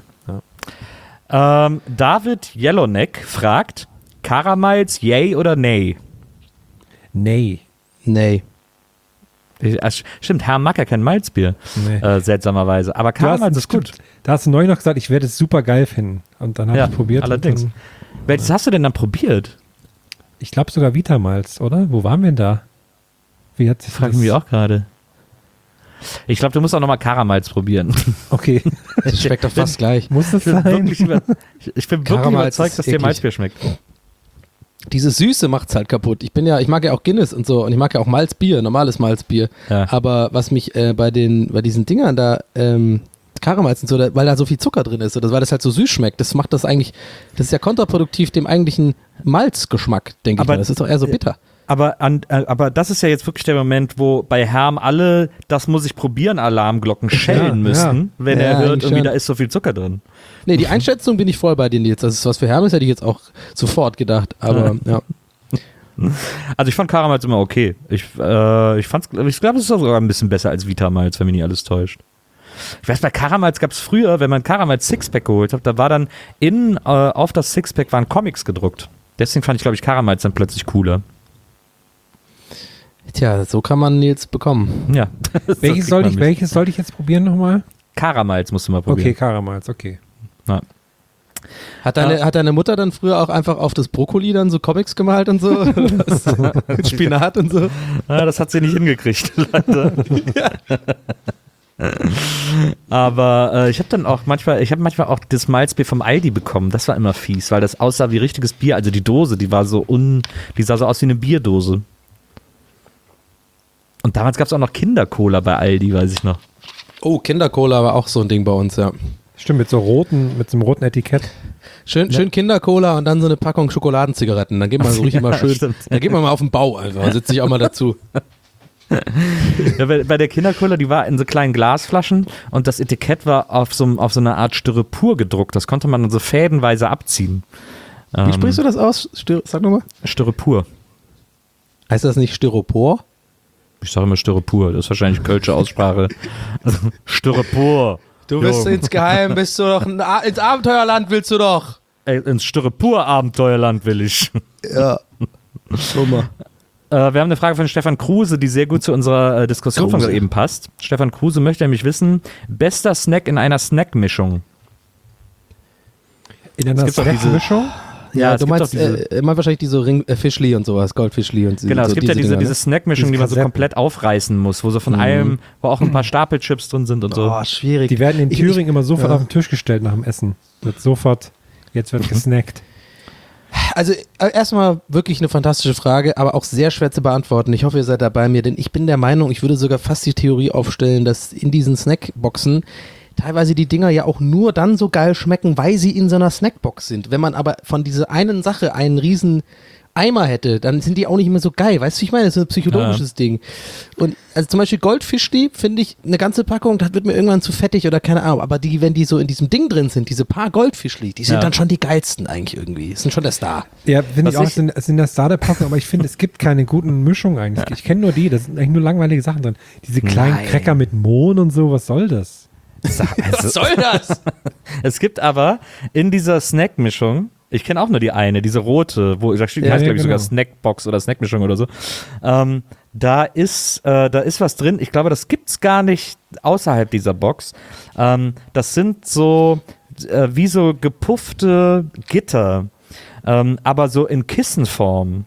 Ähm, David Yellowneck fragt, Karamals, yay oder nay? Nee. Nee. Ich, ach, stimmt, Herr Macker kein Malzbier, Nee. äh, seltsamerweise. Aber Du hast- Karamals ist gut. stimmt, Da hast du neulich noch gesagt, ich werde es super geil finden. Und dann habe Ja, ich probiert. allerdings. Und dann, Welches hast du denn dann probiert? ich glaube sogar Vitamalz, oder? Wo waren wir denn da? Wie hat sich Fragen das? wir auch gerade. Ich glaube, du musst auch nochmal Karamals probieren. Okay. Das schmeckt doch fast gleich. Muss das Ich bin sein? wirklich, über, ich, ich bin wirklich Karamals überzeugt, ist dass dir eklig. Malzbier schmeckt. Diese Süße macht's halt kaputt. Ich bin ja, ich mag ja auch Guinness und so und ich mag ja auch Malzbier, normales Malzbier. Ja. Aber was mich äh, bei den, bei diesen Dingern da, ähm, Karamals und so, da, weil da so viel Zucker drin ist oder weil das halt so süß schmeckt, das macht das eigentlich, das ist ja kontraproduktiv dem eigentlichen Malzgeschmack, denke ich Aber- mal. Das ist doch eher so bitter. Aber, an, äh, aber das ist ja jetzt wirklich der Moment, wo bei Herm alle, das muss ich probieren, Alarmglocken schellen Ja, müssen, wenn Ja, er hört, eigentlich irgendwie schon. da ist so viel Zucker drin. Nee, die Einschätzung bin ich voll bei denen jetzt. Das ist was für Hermes, hätte ich jetzt auch sofort gedacht. Aber ja. Also ich fand Karamals immer okay. Ich, äh, ich fand's, ich glaube, es ist sogar ein bisschen besser als Vitamalz, wenn mich nicht alles täuscht. Ich weiß, bei Karamals gab es früher, wenn man Karamals Sixpack geholt hat, da war dann innen äh, auf das Sixpack waren Comics gedruckt. Deswegen fand ich, glaube ich, Karamals dann plötzlich cooler. Tja, so kann man Nils bekommen. Ja. So Welches, kriegt soll man ich, mich. welches sollte ich jetzt probieren nochmal? Karamals musst du mal Okay, probieren. Karamals, okay. Ja. Hat deine, Ja. hat deine Mutter dann früher auch einfach auf das Brokkoli dann so Comics gemalt und so? Das, mit Spinat und so? Ja, das hat sie nicht hingekriegt, leider. Aber äh, ich habe dann auch manchmal, ich habe manchmal auch das Malzbier vom Aldi bekommen. Das war immer fies, weil das aussah wie richtiges Bier. Also die Dose, die war so un, die sah so aus wie eine Bierdose. Und damals gab es auch noch Kindercola bei Aldi, weiß ich noch. Oh, Kindercola war auch so ein Ding bei uns, ja. Stimmt, mit so roten, mit so einem roten Etikett. Schön, schön Kindercola und dann so eine Packung Schokoladenzigaretten. Dann geht man so richtig Ja, mal schön, stimmt. dann geht man mal auf den Bau einfach und setzt sich auch mal dazu. Ja, bei, bei der Kindercola, die war in so kleinen Glasflaschen und das Etikett war auf so, auf so einer Art Styropor gedruckt. Das konnte man dann so fädenweise abziehen. Wie sprichst du das aus? Styr Sag nochmal. Styropor. Heißt das nicht Styropor? Ich sage immer Styropor, das ist wahrscheinlich kölsche Aussprache. Styropor. Du bist insgeheim, bist du doch, ein A- ins Abenteuerland willst du doch. Ey, ins Styropor-Abenteuerland will ich. Ja. Nummer. Äh, wir haben eine Frage von Stefan Kruse, die sehr gut zu unserer äh, Diskussion von Kruse. gerade eben passt. Stefan Kruse möchte nämlich wissen, bester Snack in einer Snackmischung. In einer gibt doch diese- Snackmischung? Ja, es du gibt meinst doch diese- äh, immer wahrscheinlich diese Ring äh, Fischli und sowas, Goldfischli und so. Genau, es so gibt ja diese, Dinger, ne? diese Snackmischung, Diese die man so Kassetten. komplett aufreißen muss, wo so von Mhm. allem, wo auch ein paar Stapelchips drin sind und so. Oh, schwierig. Die werden in Ich- Thüringen immer sofort ja. auf den Tisch gestellt nach dem Essen. Wird sofort Jetzt wird gesnackt. Also äh, erstmal wirklich eine fantastische Frage, aber auch sehr schwer zu beantworten. Ich hoffe, ihr seid da bei mir, denn ich bin der Meinung, ich würde sogar fast die Theorie aufstellen, dass in diesen Snackboxen teilweise die Dinger ja auch nur dann so geil schmecken, weil sie in so einer Snackbox sind. Wenn man aber von dieser einen Sache einen riesen Eimer hätte, dann sind die auch nicht mehr so geil. Weißt du, wie ich meine? Das ist ein psychologisches ja. Ding. Und also zum Beispiel Goldfischli finde ich eine ganze Packung, das wird mir irgendwann zu fettig oder keine Ahnung. Aber die, wenn die so in diesem Ding drin sind, diese paar Goldfischli, die sind ja. dann schon die geilsten eigentlich irgendwie. Das sind schon der Star. Ja, finde ich auch, ich- sind, sind der Star der Packung, aber ich finde, es gibt keine guten Mischungen eigentlich. Ich kenne nur die, da sind eigentlich nur langweilige Sachen drin. Diese kleinen Nein. Cracker mit Mohn und so, was soll das? Was soll das? Es gibt aber in dieser Snackmischung, ich kenne auch nur die eine, diese rote, wo da steht, die Ja, heißt ja, glaube ich genau. sogar Snackbox oder Snackmischung oder so. Ähm, da ist, äh, da ist was drin. Ich glaube, das gibt's gar nicht außerhalb dieser Box. Ähm, das sind so äh, wie so gepuffte Gitter, ähm, aber so in Kissenform.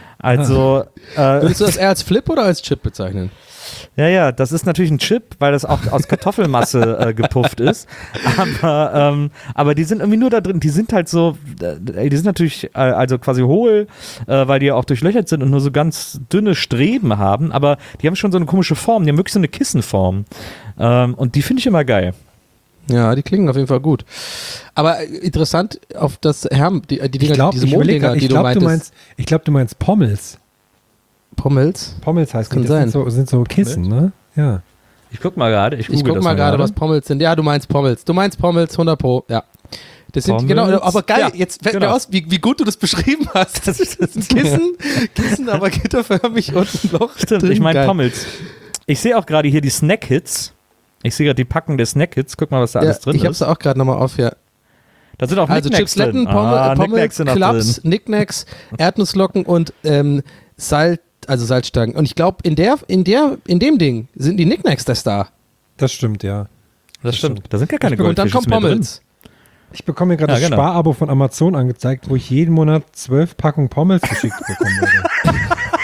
Also äh, Würdest du das eher als Flip oder als Chip bezeichnen? ja, ja, das ist natürlich ein Chip, weil das auch aus Kartoffelmasse äh, gepufft ist. Aber, ähm, aber die sind irgendwie nur da drin. Die sind halt so, äh, die sind natürlich äh, also quasi hohl, äh, weil die ja auch durchlöchert sind und nur so ganz dünne Streben haben. Aber die haben schon so eine komische Form. Die haben wirklich so eine Kissenform. Ähm, und die finde ich immer geil. Ja, die klingen auf jeden Fall gut. Aber äh, interessant, auf das Herm, die, die Dinger, Ich glaube, diese ich überlege Monddinger, grad, die ich du glaub, meintest. du meinst, ich glaube, du meinst Pommels. Pommels? Pommels heißt Kann die, sein. das sind so, sind so Kissen, ne? Ja. Ich guck mal gerade. Ich, Ich google guck das mal gerade, was Pommels sind. Ja, du meinst Pommels. Du meinst Pommels, hundert Pro, ja. Das sind, Pommels? genau, aber geil, Ja, jetzt fällt genau. mir aus, wie, wie gut du das beschrieben hast. Das ist ein Kissen, Kissen, aber gitterförmig und ein Loch Stimmt, drin. ich meine Geil. Pommels. Ich sehe auch gerade hier die Snack-Hits. Ich sehe gerade die Packung der Snack-Hits. Guck mal, was da Ja, alles drin ich hab's ist. auch gerade nochmal auf, ja. Da sind auch Also Knickknacks Chipsletten, drin. Pommel, Ah, Pommel Knickknacks sind auch Klaps, drin. Knickknacks, Erdnusslocken und ähm, Salz, also Salzstangen. Und ich glaube, in der, in der, in dem Ding sind die Knickknacks der Star. Das stimmt, ja. Das stimmt. Da sind gar keine Und dann Goldfische kommt mehr drin. Pommels. Ich bekomme mir gerade Ja, das genau. Sparabo von Amazon angezeigt, wo ich jeden Monat zwölf Packungen Pommels geschickt bekommen würde.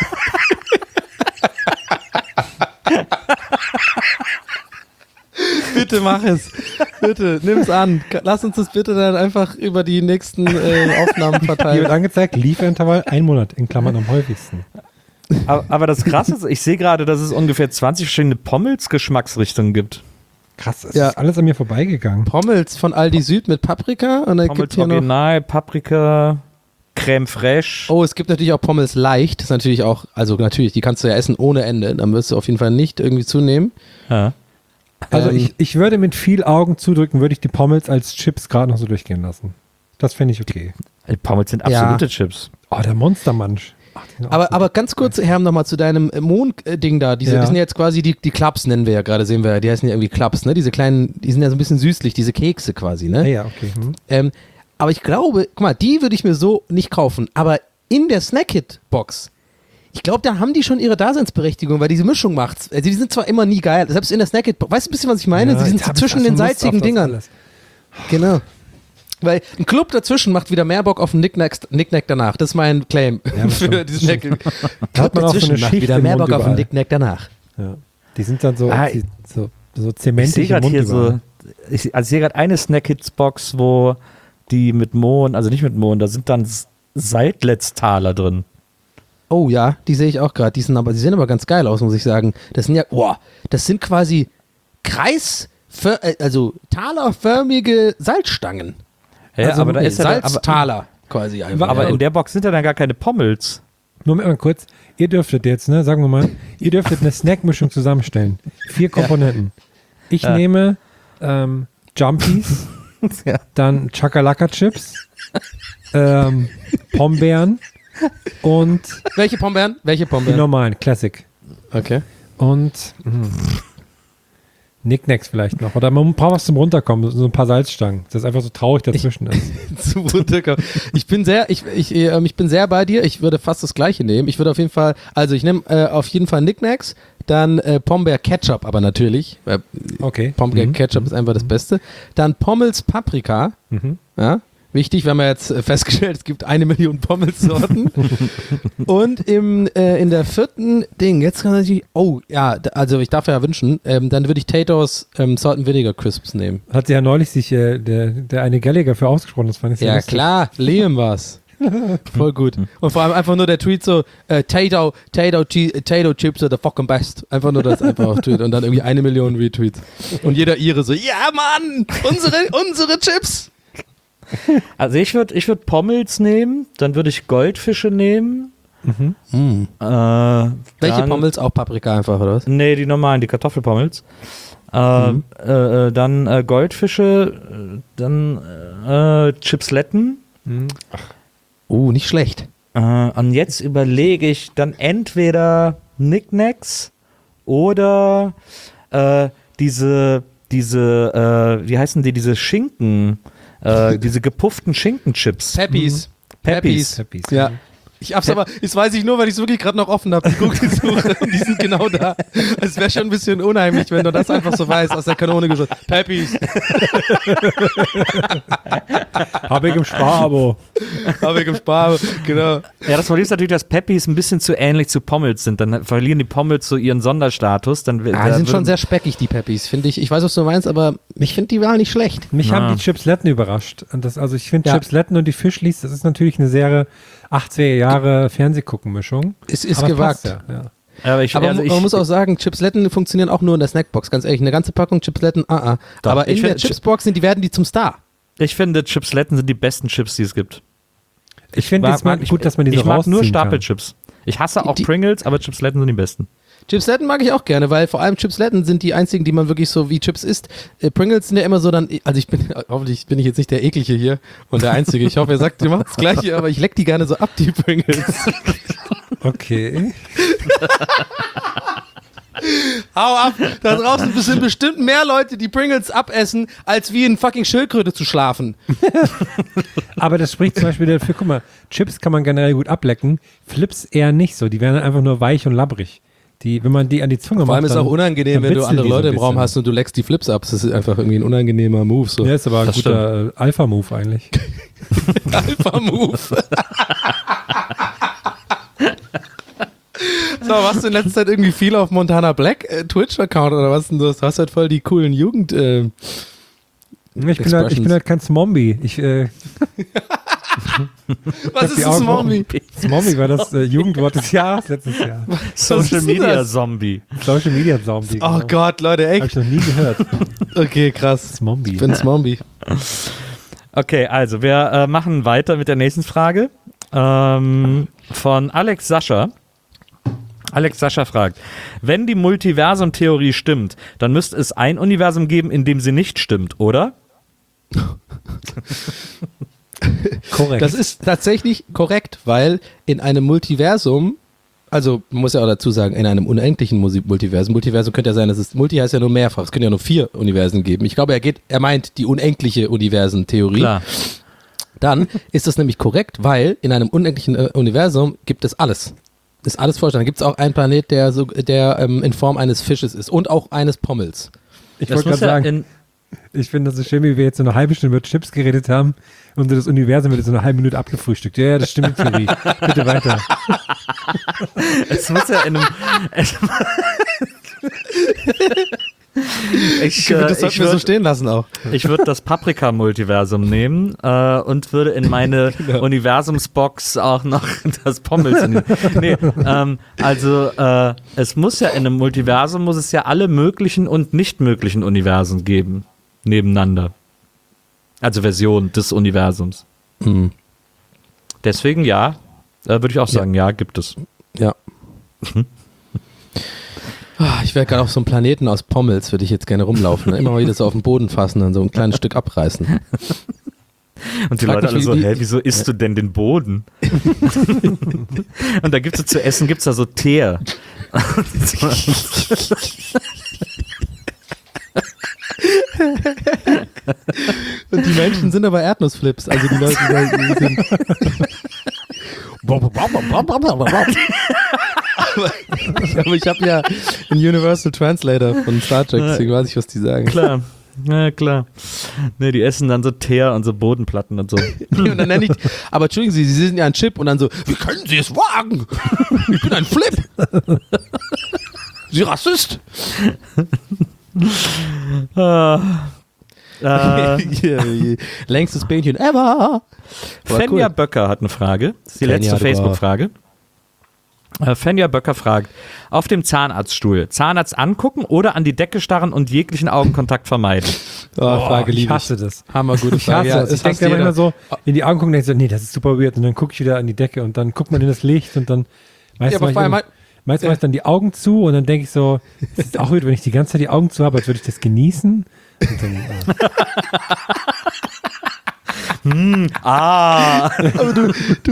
Bitte mach es. Bitte, nimm's an. Lass uns das bitte dann einfach über die nächsten äh, Aufnahmen Hier wird verteilen. angezeigt, Lieferintervall ein Monat, in Klammern am häufigsten. Aber, aber das Krasse ist, ich sehe gerade, dass es ungefähr zwanzig verschiedene Pommels-Geschmacksrichtungen gibt. Krass, es Ja. ist alles an mir vorbeigegangen. Pommels von Aldi Süd mit Paprika und dann Pommels gibt hier noch. Original, Paprika, Creme Fraiche. Oh, es gibt natürlich auch Pommels leicht. Das ist natürlich auch, also natürlich, die kannst du ja essen ohne Ende. Dann wirst du auf jeden Fall nicht irgendwie zunehmen. Ja. Also Ähm, ich, ich würde mit viel Augen zudrücken, würde ich die Pommels als Chips gerade noch so durchgehen lassen. Das fände ich okay. Die Pommels sind Ja. absolute Chips. Oh, der Monstermunch. Ach, die sind auch Aber, gut. aber ganz kurz, Herm, nochmal zu deinem äh, Mond-Ding da. Diese, Ja. Das sind ja jetzt quasi die, die Clubs, nennen wir ja gerade, sehen wir ja. Die heißen ja irgendwie Clubs, ne? Diese kleinen, die sind ja so ein bisschen süßlich, diese Kekse quasi, ne? Ja, ja, okay. Hm. Ähm, aber ich glaube, guck mal, die würde ich mir so nicht kaufen. Aber in der Snack-Hit-Box, ich glaube, da haben die schon ihre Daseinsberechtigung, weil diese Mischung macht's. Also die sind zwar immer nie geil, selbst in der Snack-Hit-Box. Weißt du ein bisschen, was ich meine? Ja, Sie sind jetzt so hab ich zwischen so den Lust auf salzigen das Dingern. alles. Genau. Weil ein Club dazwischen macht wieder mehr Bock auf einen Knickknack, Knickknack danach. Das ist mein Claim Ja, das für stimmt. diesen Snack. Da hat Club man auch so dazwischen eine macht Schicht wieder im mehr Mund Bock auf einen überall. Knickknack danach. Ja. Die sind dann so, Ah, die, so, so Ich zementig sehe im gerade Mund hier überall. so, ich, also ich sehe gerade eine Snack-Hits-Box, wo die mit Mohn, also nicht mit Mohn, da sind dann S- Seidletztaler drin. Oh ja, die sehe ich auch gerade. Die sind aber, die sehen aber ganz geil aus, muss ich sagen. Das sind ja, boah, das sind quasi Kreis, also talerförmige Salzstangen. Ja, also aber da nee, ist ja dann- aber, Salztaler quasi einfach. aber ja. in der Box sind ja dann gar keine Pommels. Moment mal kurz. Ihr dürftet jetzt, ne, sagen wir mal, ihr dürftet eine Snackmischung zusammenstellen. Vier Komponenten. Ich Ja. nehme ähm, Jumpies, Ja. dann Chakalaka-Chips, ähm, Pombeeren und Welche Pombeeren? Welche die Pombeeren? normalen, Classic. Okay. Und mh, Knickknacks vielleicht noch. Oder man braucht was zum Runterkommen, so ein paar Salzstangen. Das ist einfach so traurig dazwischen ist. Zu runterkommen. Ich bin sehr, ich, ich, ähm, ich bin sehr bei dir. Ich würde fast das Gleiche nehmen. Ich würde auf jeden Fall, also ich nehme äh, auf jeden Fall Knickknacks, dann äh, Pombeer Ketchup, aber natürlich, weil Okay. Pombeer Mhm. Ketchup ist einfach das Beste. Dann Pommels Paprika, Mhm. ja, Wichtig, wir haben ja jetzt äh, festgestellt, es gibt eine Million Pommelssorten. Und im, äh, in der vierten Ding, jetzt kann man natürlich, oh ja, d- also ich darf ja wünschen, ähm, dann würde ich Tato's ähm, Salt and Vinegar Crisps nehmen. Hat ja neulich sich äh, der, der eine Gallagher für ausgesprochen, das fand ich sehr Ja lustig. klar, Liam war's. Voll gut. Und vor allem einfach nur der Tweet so, äh, Tato, Tato, Chi- Tato Chips are the fucking best. Einfach nur das einfach auf Tweet und dann irgendwie eine Million Retweets. Und jeder ihre so, ja Mann, unsere, unsere Chips. Also ich würde ich würd Pommels nehmen, dann würde ich Goldfische nehmen. Mhm. Mm. Äh, Welche dann, Pommels? Auch Paprika einfach, oder was? Nee, die normalen, die Kartoffelpommels. Äh, Mhm. äh, äh, dann äh, Goldfische, äh, dann äh, Chipsletten. Mhm. Oh, nicht schlecht. Äh, und jetzt überlege ich dann entweder Knickknacks oder äh, diese, diese, äh, wie heißen die, diese Schinken, äh, diese gepufften Schinkenchips. Peppies. Peppies. Peppies. Ja. Ich hab's aber, das weiß ich nur, weil ich es wirklich gerade noch offen habe, die Google-Suche, und die sind genau da. Es wäre schon ein bisschen unheimlich, wenn du das einfach so weißt, aus der Kanone geschossen. Peppies. Habe ich im Sparabo. Habe ich im Spar, genau. Ja, das Problem ist natürlich, dass Peppies ein bisschen zu ähnlich zu Pommels sind. Dann verlieren die Pommels so ihren Sonderstatus. Dann, Ah, die da sind schon würden- sehr speckig, die Peppies, finde ich. Ich weiß, was du meinst, aber ich finde die Wahl nicht schlecht. Mich Ja. haben die Chipsletten überrascht. Und das, also ich finde Ja. Chipsletten und die Fischlis, das ist natürlich eine sehr achtziger Jahre Fernsehgucken-Mischung. Es ist Aber gewagt. passt ja, ja. Aber, ich, Aber also ich, man muss auch sagen, Chipsletten funktionieren auch nur in der Snackbox. Ganz ehrlich, eine ganze Packung Chipsletten, ah, ah. Doch, Aber in ich der find- Chipsbox sind die, werden die zum Star. ich finde, Chipsletten sind die besten Chips, die es gibt. Ich finde es mag- mal gut, dass man die so Ich mag nur rausziehen kann. Stapelchips. Ich hasse auch Die- Pringles, aber Chipsletten sind die besten. Chipsletten mag ich auch gerne, weil vor allem Chipsletten sind die einzigen, die man wirklich so wie Chips isst. Äh, Pringles sind ja immer so dann, also ich bin, hoffentlich bin ich jetzt nicht der Eklige hier und der Einzige. Ich hoffe, ihr sagt, ihr macht das Gleiche, aber ich leck die gerne so ab, die Pringles. Okay. Hau ab! Da draußen sind bestimmt mehr Leute, die Pringles abessen, als wie in fucking Schildkröte zu schlafen. Aber das spricht zum Beispiel dafür, guck mal, Chips kann man generell gut ablecken, Flips eher nicht so. Die werden dann einfach nur weich und labbrig. Die, wenn man die an die Zunge Vor macht, allem ist es dann, auch unangenehm, dann wenn du witzeln andere die so Leute ein im Raum bisschen. hast und du leckst die Flips ab. Das ist einfach irgendwie ein unangenehmer Move. So. Ja, ist aber ein Das guter äh, Alpha-Move eigentlich. Alpha-Move. So, warst du in letzter Zeit irgendwie viel auf Montana Black äh, Twitch-Account oder was denn das? Du hast halt voll die coolen Jugend. Äh, Ich bin, halt, ich Expressions. bin halt kein Zombie. Ich, äh, was ist die das, Augen Mommy? Zombie war das äh, Jugendwort des Jahres letztes Jahr. Social ist denn Media das? Zombie. Social Media Zombie. Oh Gott, Leute, Habe echt? ich noch nie gehört. Okay, krass. Zombie. Ich bin Zombie. Okay, also wir äh, machen weiter mit der nächsten Frage. Ähm, von Alex Sascha. Alex Sascha fragt, wenn die Multiversum-Theorie stimmt, dann müsste es ein Universum geben, in dem sie nicht stimmt, oder? Korrekt. Das ist tatsächlich korrekt, weil in einem Multiversum, also man muss ja auch dazu sagen, in einem unendlichen Musi- Multiversum, Multiversum könnte ja sein, dass es, Multi heißt ja nur mehrfach, es können ja nur vier Universen geben. Ich glaube, er geht, er meint die unendliche Universen-Theorie. Klar. Dann ist das nämlich korrekt, weil in einem unendlichen äh, Universum gibt es alles. Ist alles vorstellen. Da gibt es auch einen Planet, der, so, der ähm, in Form eines Fisches ist und auch eines Pommels. ich Das wollte muss gerade ja sagen, in, ich finde das so schön, wie wir jetzt so eine halbe Stunde über Chips geredet haben und so das Universum wird jetzt so eine halbe Minute abgefrühstückt. Ja, ja, das stimmt, die Theorie. Bitte weiter. es muss ja in einem. Es, ich Ich würde äh, das ich sollten wir so würd- stehen lassen auch. Ich würde das Paprika-Multiversum nehmen äh, und würde in meine Genau. Universumsbox auch noch das Pommels in nee, ähm, also äh, es muss ja in einem Multiversum muss es ja alle möglichen und nicht möglichen Universen geben nebeneinander. Also Versionen des Universums. Mhm. Deswegen ja, äh, würde ich auch sagen, ja, gibt es. Ja. Ah, Ich wäre gerade auf so einem Planeten aus Pommels, würde ich jetzt gerne rumlaufen. Immer mal wieder so auf den Boden fassen und so ein kleines Stück abreißen. Und die Frag Leute mich, alle so, wie- hä, wieso isst du denn den Boden? Und da gibt es zu essen, gibt es da so Teer. Und die Menschen sind aber Erdnussflips. Also die Leute, die sind. aber ich, aber ich habe ja einen Universal Translator von Star Trek, deswegen weiß ich, was die sagen. Klar. Na klar. Ne, die essen dann so Teer und so Bodenplatten und so. Und dann nenne ich, aber entschuldigen Sie, Sie sind ja ein Chip und dann so, wie können Sie es wagen? Ich bin ein Flip. Sie Rassist. Ah. Äh, Längstes Bähnchen ever. Fenja cool. Böcker hat eine Frage. Das ist die Fenja, letzte Facebook-Frage. Äh, Fenja Böcker fragt, auf dem Zahnarztstuhl, Zahnarzt angucken oder an die Decke starren und jeglichen Augenkontakt vermeiden? Oh, Frage ich liebe hasse das. Hammer, gute Ich Frage. hasse Ja, das. Ich das hasst denke immer jeder. so in die Augen gucken und denke so, nee, das ist super weird. Und dann gucke ich wieder an die Decke und dann guckt man in das Licht und dann meistens Ja, aber vor allem mache halt- ich, meistens mache ich dann die Augen zu und dann denke ich so, es ist auch weird, wenn ich die ganze Zeit die Augen zu habe, als würde ich das genießen. Und dann, äh, Hm, ah. Aber du, du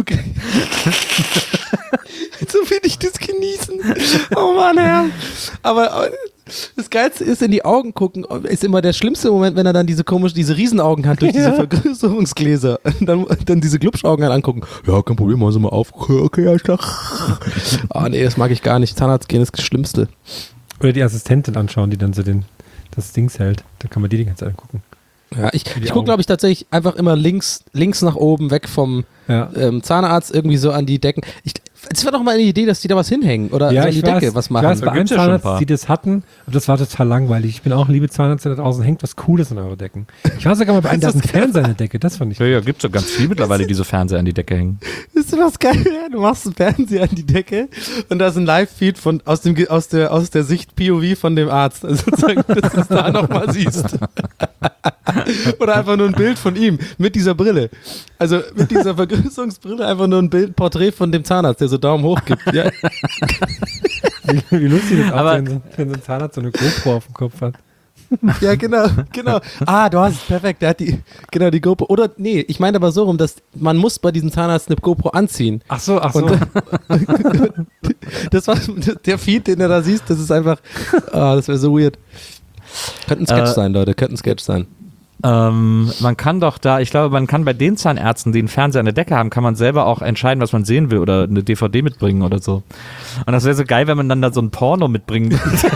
so will ich das genießen. Oh Mann, Herr. Aber, aber das Geilste ist, in die Augen gucken, ist immer der schlimmste Moment, wenn er dann diese komisch, diese Riesenaugen hat durch diese Ja. Vergrößerungsgläser. Und dann, dann diese Glubschaugen halt angucken. Ja, kein Problem, machen Sie mal auf. Okay, okay, ja, klar. Ah, nee, das mag ich gar nicht. Zahnarzt gehen ist das Schlimmste. oder die Assistentin anschauen, die dann so den, das Dings hält. Da kann man die die ganze Zeit angucken. Ja, ich, die ich gucke, Augen. glaube ich, tatsächlich einfach immer links, links nach oben, weg vom Ja. ähm, Zahnarzt, irgendwie so an die Decken. Ich, es wäre doch mal eine Idee, dass die da was hinhängen oder so an die Decke was machen. Ich weiß, bei Da einem gibt's ja schon ein Zahnarzt, paar. die das hatten, und das war total langweilig. Ich bin auch liebe Zahnärzte da draußen, hängt was Cooles an eure Decken. Ich war sogar mal bei einem, der hat einen Fernseher an der Decke, das fand ich. Ja, ja, gibt so ganz viel mittlerweile, die so Fernseher an die Decke hängen. Wisst ihr, was geil wäre? Du machst einen Fernseher an die Decke und da ist ein Live-Feed von, aus, dem, Ge- aus, der, aus der Sicht P O V von dem Arzt. Also sozusagen, dass du es da nochmal siehst. Oder einfach nur ein Bild von ihm mit dieser Brille. Also mit dieser Vergrößerungsbrille einfach nur ein Bild, Porträt von dem Zahnarzt, der so Daumen hoch gibt. Ja. Wie, wie lustig das Aber- aussieht, wenn, so- wenn so ein Zahnarzt so eine GoPro auf dem Kopf hat. Ja, genau, genau. Ah, du hast es perfekt. Der hat die, genau, die GoPro. Oder, nee, ich meine aber so rum, dass man muss bei diesem Zahnarzt eine GoPro anziehen. Ach so, ach so. Und das war der Feed, den du da siehst, das ist einfach, ah, das wäre so weird. Könnte ein Sketch Äh, sein, Leute, könnte ein Sketch sein. Ähm, man kann doch da, ich glaube, man kann bei den Zahnärzten, die einen Fernseher an der Decke haben, kann man selber auch entscheiden, was man sehen will oder eine D V D mitbringen oder so. Und das wäre so geil, wenn man dann da so ein Porno mitbringen würde.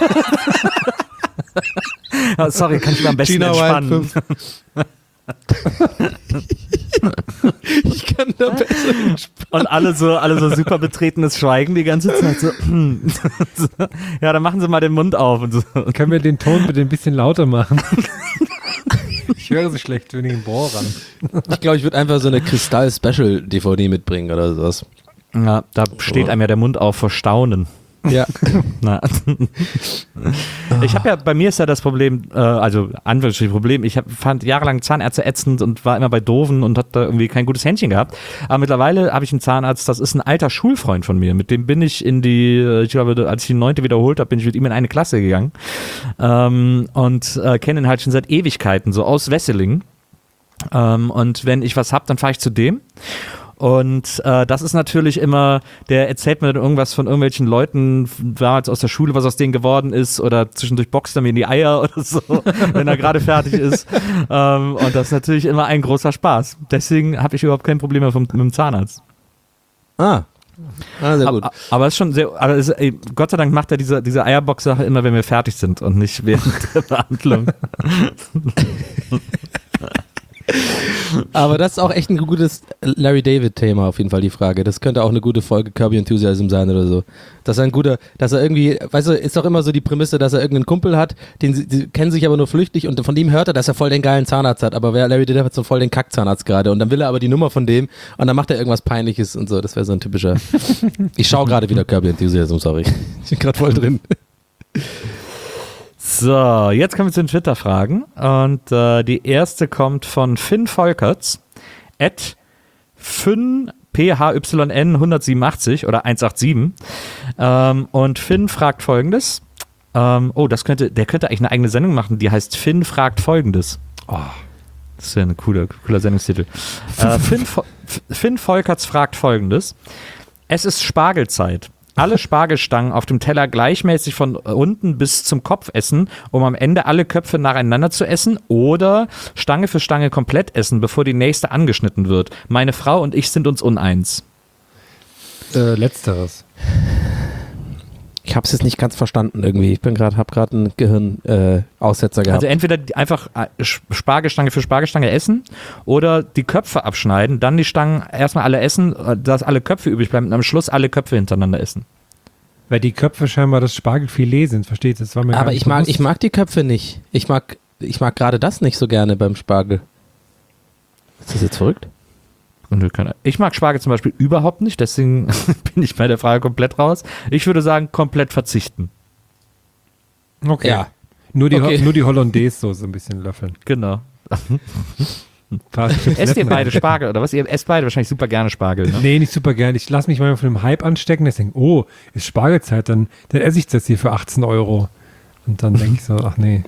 Oh, sorry, kann ich mir am besten China Wild entspannen. fünf. Ich kann da besser entspannen. Und alle so, alle so super betretenes Schweigen die ganze Zeit. So, ja, dann machen Sie mal den Mund auf und so. Können wir den Ton bitte ein bisschen lauter machen? Ich höre so schlecht, wenn ich im Bohr ran. Ich glaube, ich würde einfach so eine Kristall-Special-D V D mitbringen oder sowas. Ja, da steht einem ja der Mund auf vor Staunen. Ja. Na. Ich habe ja, bei mir ist ja das Problem, äh, also anwaltliches Problem, ich hab, fand jahrelang Zahnärzte ätzend und war immer bei Doofen und hatte da irgendwie kein gutes Händchen gehabt. Aber mittlerweile habe ich einen Zahnarzt, das ist ein alter Schulfreund von mir, mit dem bin ich in die, ich glaube, als ich die neunte wiederholt habe, bin ich mit ihm in eine Klasse gegangen ähm, und äh, kenne ihn halt schon seit Ewigkeiten, so aus Wesseling. Ähm, und wenn ich was hab, dann fahre ich zu dem. Und äh, das ist natürlich immer, der erzählt mir dann irgendwas von irgendwelchen Leuten damals aus der Schule, was aus denen geworden ist, oder zwischendurch boxt er mir in die Eier oder so, wenn er gerade fertig ist. Ähm, und das ist natürlich immer ein großer Spaß. Deswegen habe ich überhaupt kein Problem mehr vom, mit dem Zahnarzt. Ah. Ah, sehr gut. Aber, aber es ist schon sehr, aber es, ey, Gott sei Dank macht er diese, diese Eierbox-Sache immer, wenn wir fertig sind und nicht während der Behandlung. Aber das ist auch echt ein gutes Larry David-Thema, auf jeden Fall die Frage. Das könnte auch eine gute Folge Curb Your Enthusiasm sein oder so. Dass er ein guter, dass er irgendwie, weißt du, ist doch immer so die Prämisse, dass er irgendeinen Kumpel hat, den sie die kennen sich aber nur flüchtig und von dem hört er, dass er voll den geilen Zahnarzt hat. Aber wer Larry David hat so voll den Kackzahnarzt gerade und dann will er aber die Nummer von dem und dann macht er irgendwas Peinliches und so. Das wäre so ein typischer. Ich schaue gerade wieder Curb Your Enthusiasm, sorry. Ich bin gerade voll drin. So, jetzt kommen wir zu den Twitter-Fragen. Und äh, die erste kommt von Finn Volkerts, at Finn P H Y N hundertsiebenundachtzig oder hundertsiebenundachtzig. Ähm, und Finn fragt folgendes. Ähm, oh, das könnte, der könnte eigentlich eine eigene Sendung machen, die heißt Finn fragt folgendes. Oh, das ist ja ein cooler, cooler Sendungstitel. äh, Finn, Vo- Finn Volkerts fragt folgendes. Es ist Spargelzeit. Alle Spargelstangen auf dem Teller gleichmäßig von unten bis zum Kopf essen, um am Ende alle Köpfe nacheinander zu essen, oder Stange für Stange komplett essen, bevor die nächste angeschnitten wird. Meine Frau und ich sind uns uneins. Äh, letzteres. Ich habe es jetzt nicht ganz verstanden irgendwie. Ich bin gerade, habe gerade einen Gehirnaussetzer äh, gehabt. Also entweder die einfach Spargelstange für Spargelstange essen oder die Köpfe abschneiden, dann die Stangen erstmal alle essen, dass alle Köpfe übrig bleiben und am Schluss alle Köpfe hintereinander essen. Weil die Köpfe scheinbar das Spargelfilet sind, versteht ihr? Das war mir gar Aber nicht ich mag, bewusst. ich mag die Köpfe nicht. Ich mag, ich mag gerade das nicht so gerne beim Spargel. Ist das jetzt verrückt? Ich mag Spargel zum Beispiel überhaupt nicht, deswegen bin ich bei der Frage komplett raus. Ich würde sagen, komplett verzichten. Okay. Ja. Nur die, Okay. Ho- nur die Hollandaise-Soße ein bisschen löffeln. Genau. Fast Chips Esst ihr netten. beide Spargel oder was? Ihr esst beide wahrscheinlich super gerne Spargel, ne? Nee, nicht super gern. Ich lasse mich manchmal von dem Hype anstecken. Ich denke, oh, ist Spargelzeit, dann, dann esse ich das hier für achtzehn Euro. Und dann denke ich so, ach nee.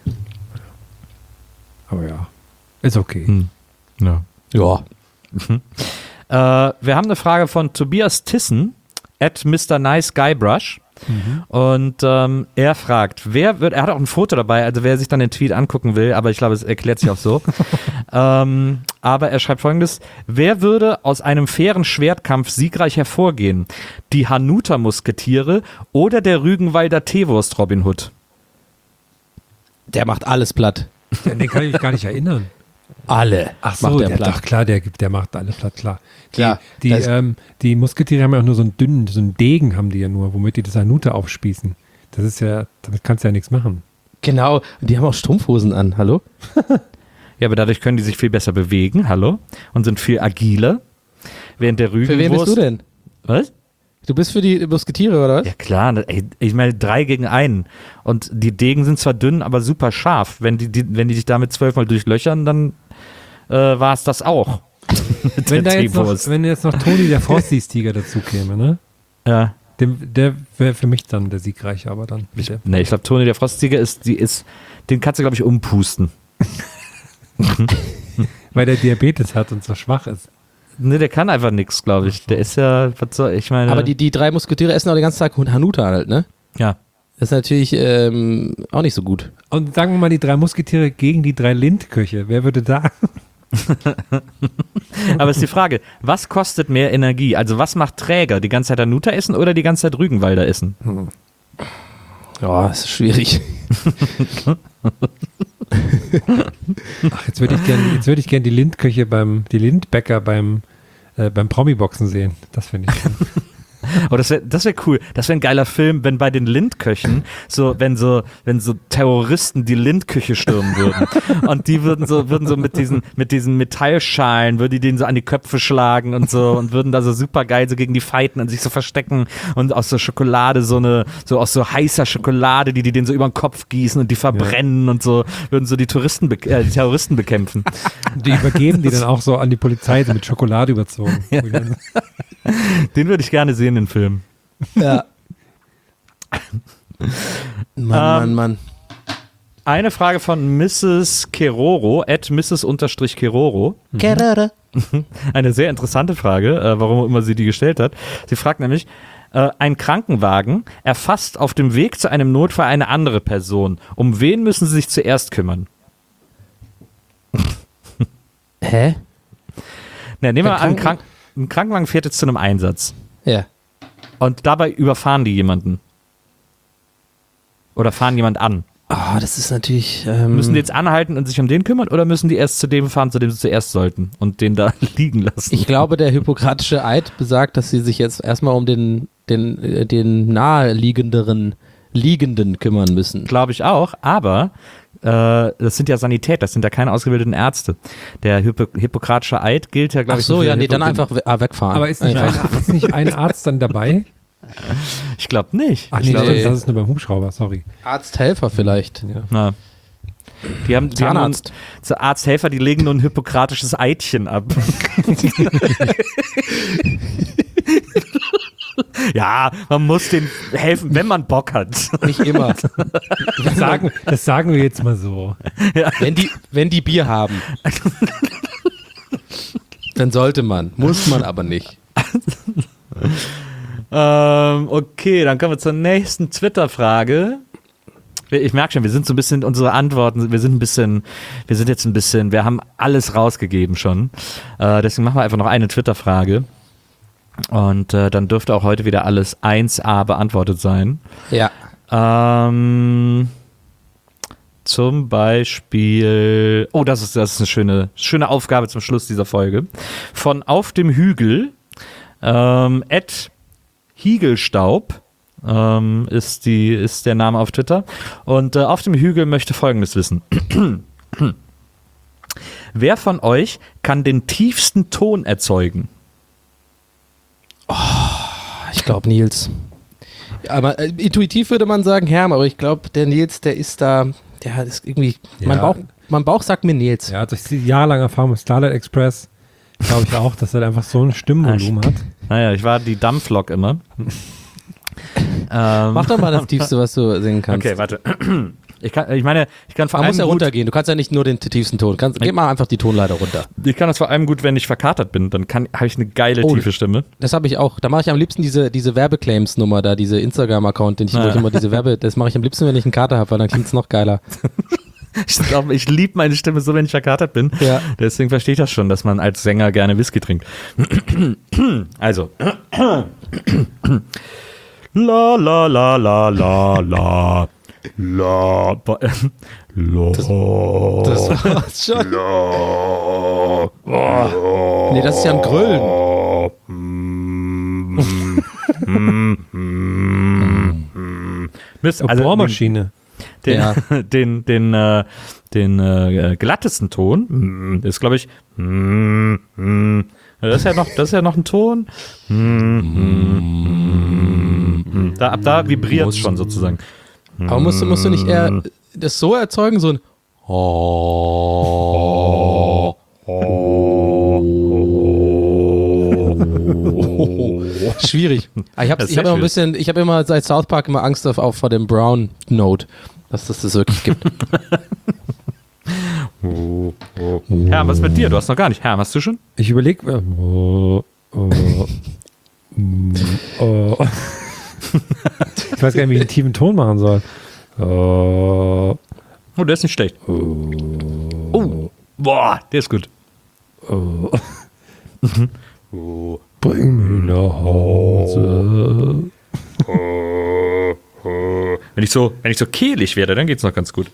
Aber ja, ist okay. Hm. Ja. Ja. Äh, wir haben eine Frage von Tobias Tissen at Mister Nice Guy Brush. Mhm. Und ähm, er fragt, wer wird, er hat auch ein Foto dabei, also wer sich dann den Tweet angucken will, aber ich glaube, es erklärt sich auch so. ähm, aber er schreibt folgendes: Wer würde aus einem fairen Schwertkampf siegreich hervorgehen? Die Hanuta-Musketiere oder der Rügenwalder Teewurst Robin Hood? Der macht alles platt. Den kann ich mich gar nicht erinnern. Alle. Ach so, macht der, der platt. doch klar, der, gibt- der macht alle platt, klar. Die, Klar, die, das- ähm, die Musketiere haben ja auch nur so einen dünnen, so einen Degen haben die ja nur, womit die das Hanuta aufspießen. Das ist ja, damit kannst du ja nichts machen. Genau. Die haben auch Strumpfhosen an. Hallo? Ja, aber dadurch können die sich viel besser bewegen, hallo, und sind viel agiler. Während der Rügenwurst... Für wen bist du denn? Was? Du bist für die Musketiere, oder was? Ja klar, ey, ich meine drei gegen einen. Und die Degen sind zwar dünn, aber super scharf. Wenn die, die, wenn die dich damit zwölfmal durchlöchern, dann äh, war es das auch. Mit Wenn da der jetzt noch, Teewurst. wenn jetzt noch Toni der Frosties-Tiger dazu käme, ne? Ja. Dem, der wäre für mich dann der Siegreiche, aber dann. Ich, nee, ich glaube, Toni der Frostzieger ist, die ist, den kannst du, glaube ich, umpusten. Weil der Diabetes hat und so schwach ist. Ne, der kann einfach nichts, glaube ich. Der ist ja, was soll, ich meine. Aber die, die drei Musketiere essen auch den ganzen Tag Hanuta halt, ne? ja. Das ist natürlich ähm, auch nicht so gut. Und sagen wir mal die drei Musketiere gegen die drei Lindköche. Wer würde da? Aber ist die Frage, was kostet mehr Energie? Also was macht träger? Die ganze Zeit Hanuta essen oder die ganze Zeit Rügenwalder essen? Ja, das ist schwierig. Ach, jetzt würde ich gerne, jetzt würde ich gerne die Lindköche beim, die Lindbäcker beim, äh, beim Promi-Boxen sehen. Das finde ich schön. Oh, das wäre das wär cool. Das wäre ein geiler Film, wenn bei den Lindköchen so, wenn so, wenn so Terroristen die Lindküche stürmen würden. Und die würden so, würden so mit diesen, mit diesen Metallschalen, würden die denen so an die Köpfe schlagen und so und würden da so super geil so gegen die fighten und sich so verstecken und aus so Schokolade so eine, so aus so heißer Schokolade, die die denen so über den Kopf gießen und die verbrennen und so, würden so die Touristen, be- äh, die Terroristen bekämpfen. Die übergeben die dann auch so an die Polizei, so mit Schokolade überzogen. Ja. Den würde ich gerne sehen, den Film. Ja. Mann, Mann, Ähm, Mann. Eine Frage von Misses Keroro, at Misses unterstrich Keroro. Kerere. Eine sehr interessante Frage, äh, warum auch immer sie die gestellt hat. Sie fragt nämlich, äh, ein Krankenwagen erfasst auf dem Weg zu einem Notfall eine andere Person. Um wen müssen sie sich zuerst kümmern? Hä? Na, nehmen wir Ein mal an, ein, Kranken- Krank ein Krankenwagen fährt jetzt zu einem Einsatz Ja. und dabei überfahren die jemanden. Oder fahren jemand an. Ah, das ist natürlich. Ähm, Müssen die jetzt anhalten und sich um den kümmern oder müssen die erst zu dem fahren, zu dem sie zuerst sollten und den da liegen lassen? Ich glaube, der hippokratische Eid besagt, dass sie sich jetzt erstmal um den, den, äh, den naheliegenderen Liegenden kümmern müssen. Glaube ich auch, aber äh, das sind ja Sanität, das sind ja keine ausgebildeten Ärzte. Der Hippo Hippokratische Eid gilt ja, Ach glaube ich, so, für ja, nee, Hippo- dann einfach we ah, wegfahren. Aber ist nicht, Einfach. ein, ist nicht ein Arzt dann dabei? Ich glaube nicht. Ach ich nee, glaube, nee. das ist nur beim Hubschrauber, sorry. Arzthelfer vielleicht. Ja. Na. Die haben, die haben nur, Zahnarzt. so Arzthelfer, die legen nur ein hippokratisches Eidchen ab. Ja, man muss denen helfen, wenn man Bock hat. Nicht immer. Das sagen, das sagen wir jetzt mal so. wenn, die, wenn die Bier haben. Dann sollte man. Muss man aber nicht. Ähm, okay, dann kommen wir zur nächsten Twitter-Frage. Ich merke schon, wir sind so ein bisschen, unsere Antworten, wir sind ein bisschen, wir sind jetzt ein bisschen, wir haben alles rausgegeben schon. Äh, deswegen machen wir einfach noch eine Twitter-Frage. Und äh, dann dürfte auch heute wieder alles eins a beantwortet sein. Ja. Ähm, zum Beispiel, oh, das ist, das ist eine schöne, schöne Aufgabe zum Schluss dieser Folge. Von Auf dem Hügel, ähm, at Hiegelstaub, ähm, ist, die, ist der Name auf Twitter. Und äh, Auf dem Hügel möchte Folgendes wissen. Wer von euch kann den tiefsten Ton erzeugen? Ich glaube Nils. Aber äh, intuitiv würde man sagen Herm, aber ich glaube, der Nils, der ist da, der ist irgendwie, mein, Ja. Bauch, mein Bauch sagt mir Nils. Ja, durch die jahrelange Erfahrung mit Starlight Express glaube ich auch, dass er einfach so ein Stimmvolumen hat. Naja, ich war die Dampflok immer. ähm, Mach doch mal das Tiefste, was du singen kannst. Okay, warte. Ich, kann, ich meine, ich kann vor Man allem muss ja gut, runtergehen, du kannst ja nicht nur den tiefsten Ton. Kannst, geh mal einfach die Tonleiter runter. ich kann das vor allem gut, wenn ich verkatert bin. Dann habe ich eine geile, Oh, tiefe Stimme. Das habe ich auch. Da mache ich am liebsten diese, diese Werbeclaims-Nummer da, diese Instagram-Account, den ich, wo Ja. ich immer diese Werbe, das mache ich am liebsten, wenn ich einen Kater habe, weil dann klingt es noch geiler. Ich glaube, ich liebe meine Stimme so, wenn ich verkatert bin. Ja. Deswegen verstehe ich das schon, dass man als Sänger gerne Whisky trinkt. Also. La la la la la la. La. Bo- äh, La. Das war's schon. Nee, das ist ja ein Gröllen. Mist, Oh, also Bohrmaschine. den, Ja. den, den, äh, den äh, glattesten Ton mm, ist, glaube ich, mm, mm, das ist ja noch, das ist ja noch ein Ton. Mm, mm, mm, da, ab da vibriert es schon sozusagen. Aber musst du, musst du nicht eher das so erzeugen, so ein Oh. Schwierig. Ah, Ich habe Das ist ich hab sehr immer ein bisschen, ich habe immer seit South Park immer Angst auf, auf vor dem Brown Note, dass das das wirklich gibt. Herr, was ist mit dir? Du hast noch gar nicht. Herr, hast du schon? Ich überlege. Äh, oh, oh, mm, oh. Ich weiß gar nicht, wie ich einen tiefen Ton machen soll. Oh, Oh, der ist nicht schlecht. Oh, boah, der ist gut. oh. Bring mich nach Hause. Wenn ich so, wenn ich so kehlig werde, dann geht's noch ganz gut.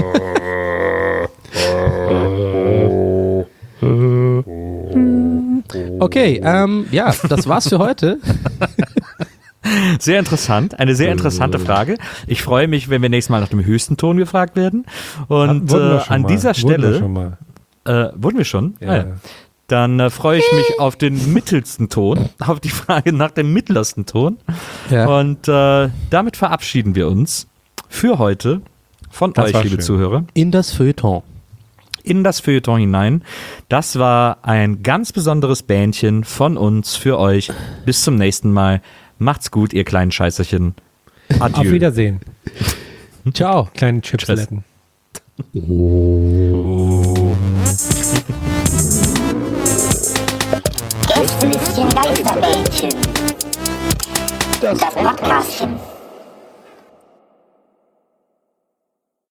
Okay, ähm, ja, das war's für heute. Sehr interessant, eine sehr interessante Frage. Ich freue mich, wenn wir nächstes Mal nach dem höchsten Ton gefragt werden. Und Wurden wir äh, schon an mal. dieser Wurden wir Stelle, schon mal. äh, wurden wir schon? Ja. Ah, ja. Dann äh, freue ich mich auf den mittelsten Ton, auf die Frage nach dem mittlersten Ton. Ja. Und äh, damit verabschieden wir uns für heute von Das euch, war liebe schön. Zuhörer, In das Feuilleton. in das Feuilleton hinein. Das war ein ganz besonderes Bähnchen von uns für euch. Bis zum nächsten Mal. Macht's gut, ihr kleinen Scheißerchen. Auf Adieu. Wiedersehen. Ciao. Kleine Chipsletten. Gästelistchen Geisterbällchen. Das Podcastchen.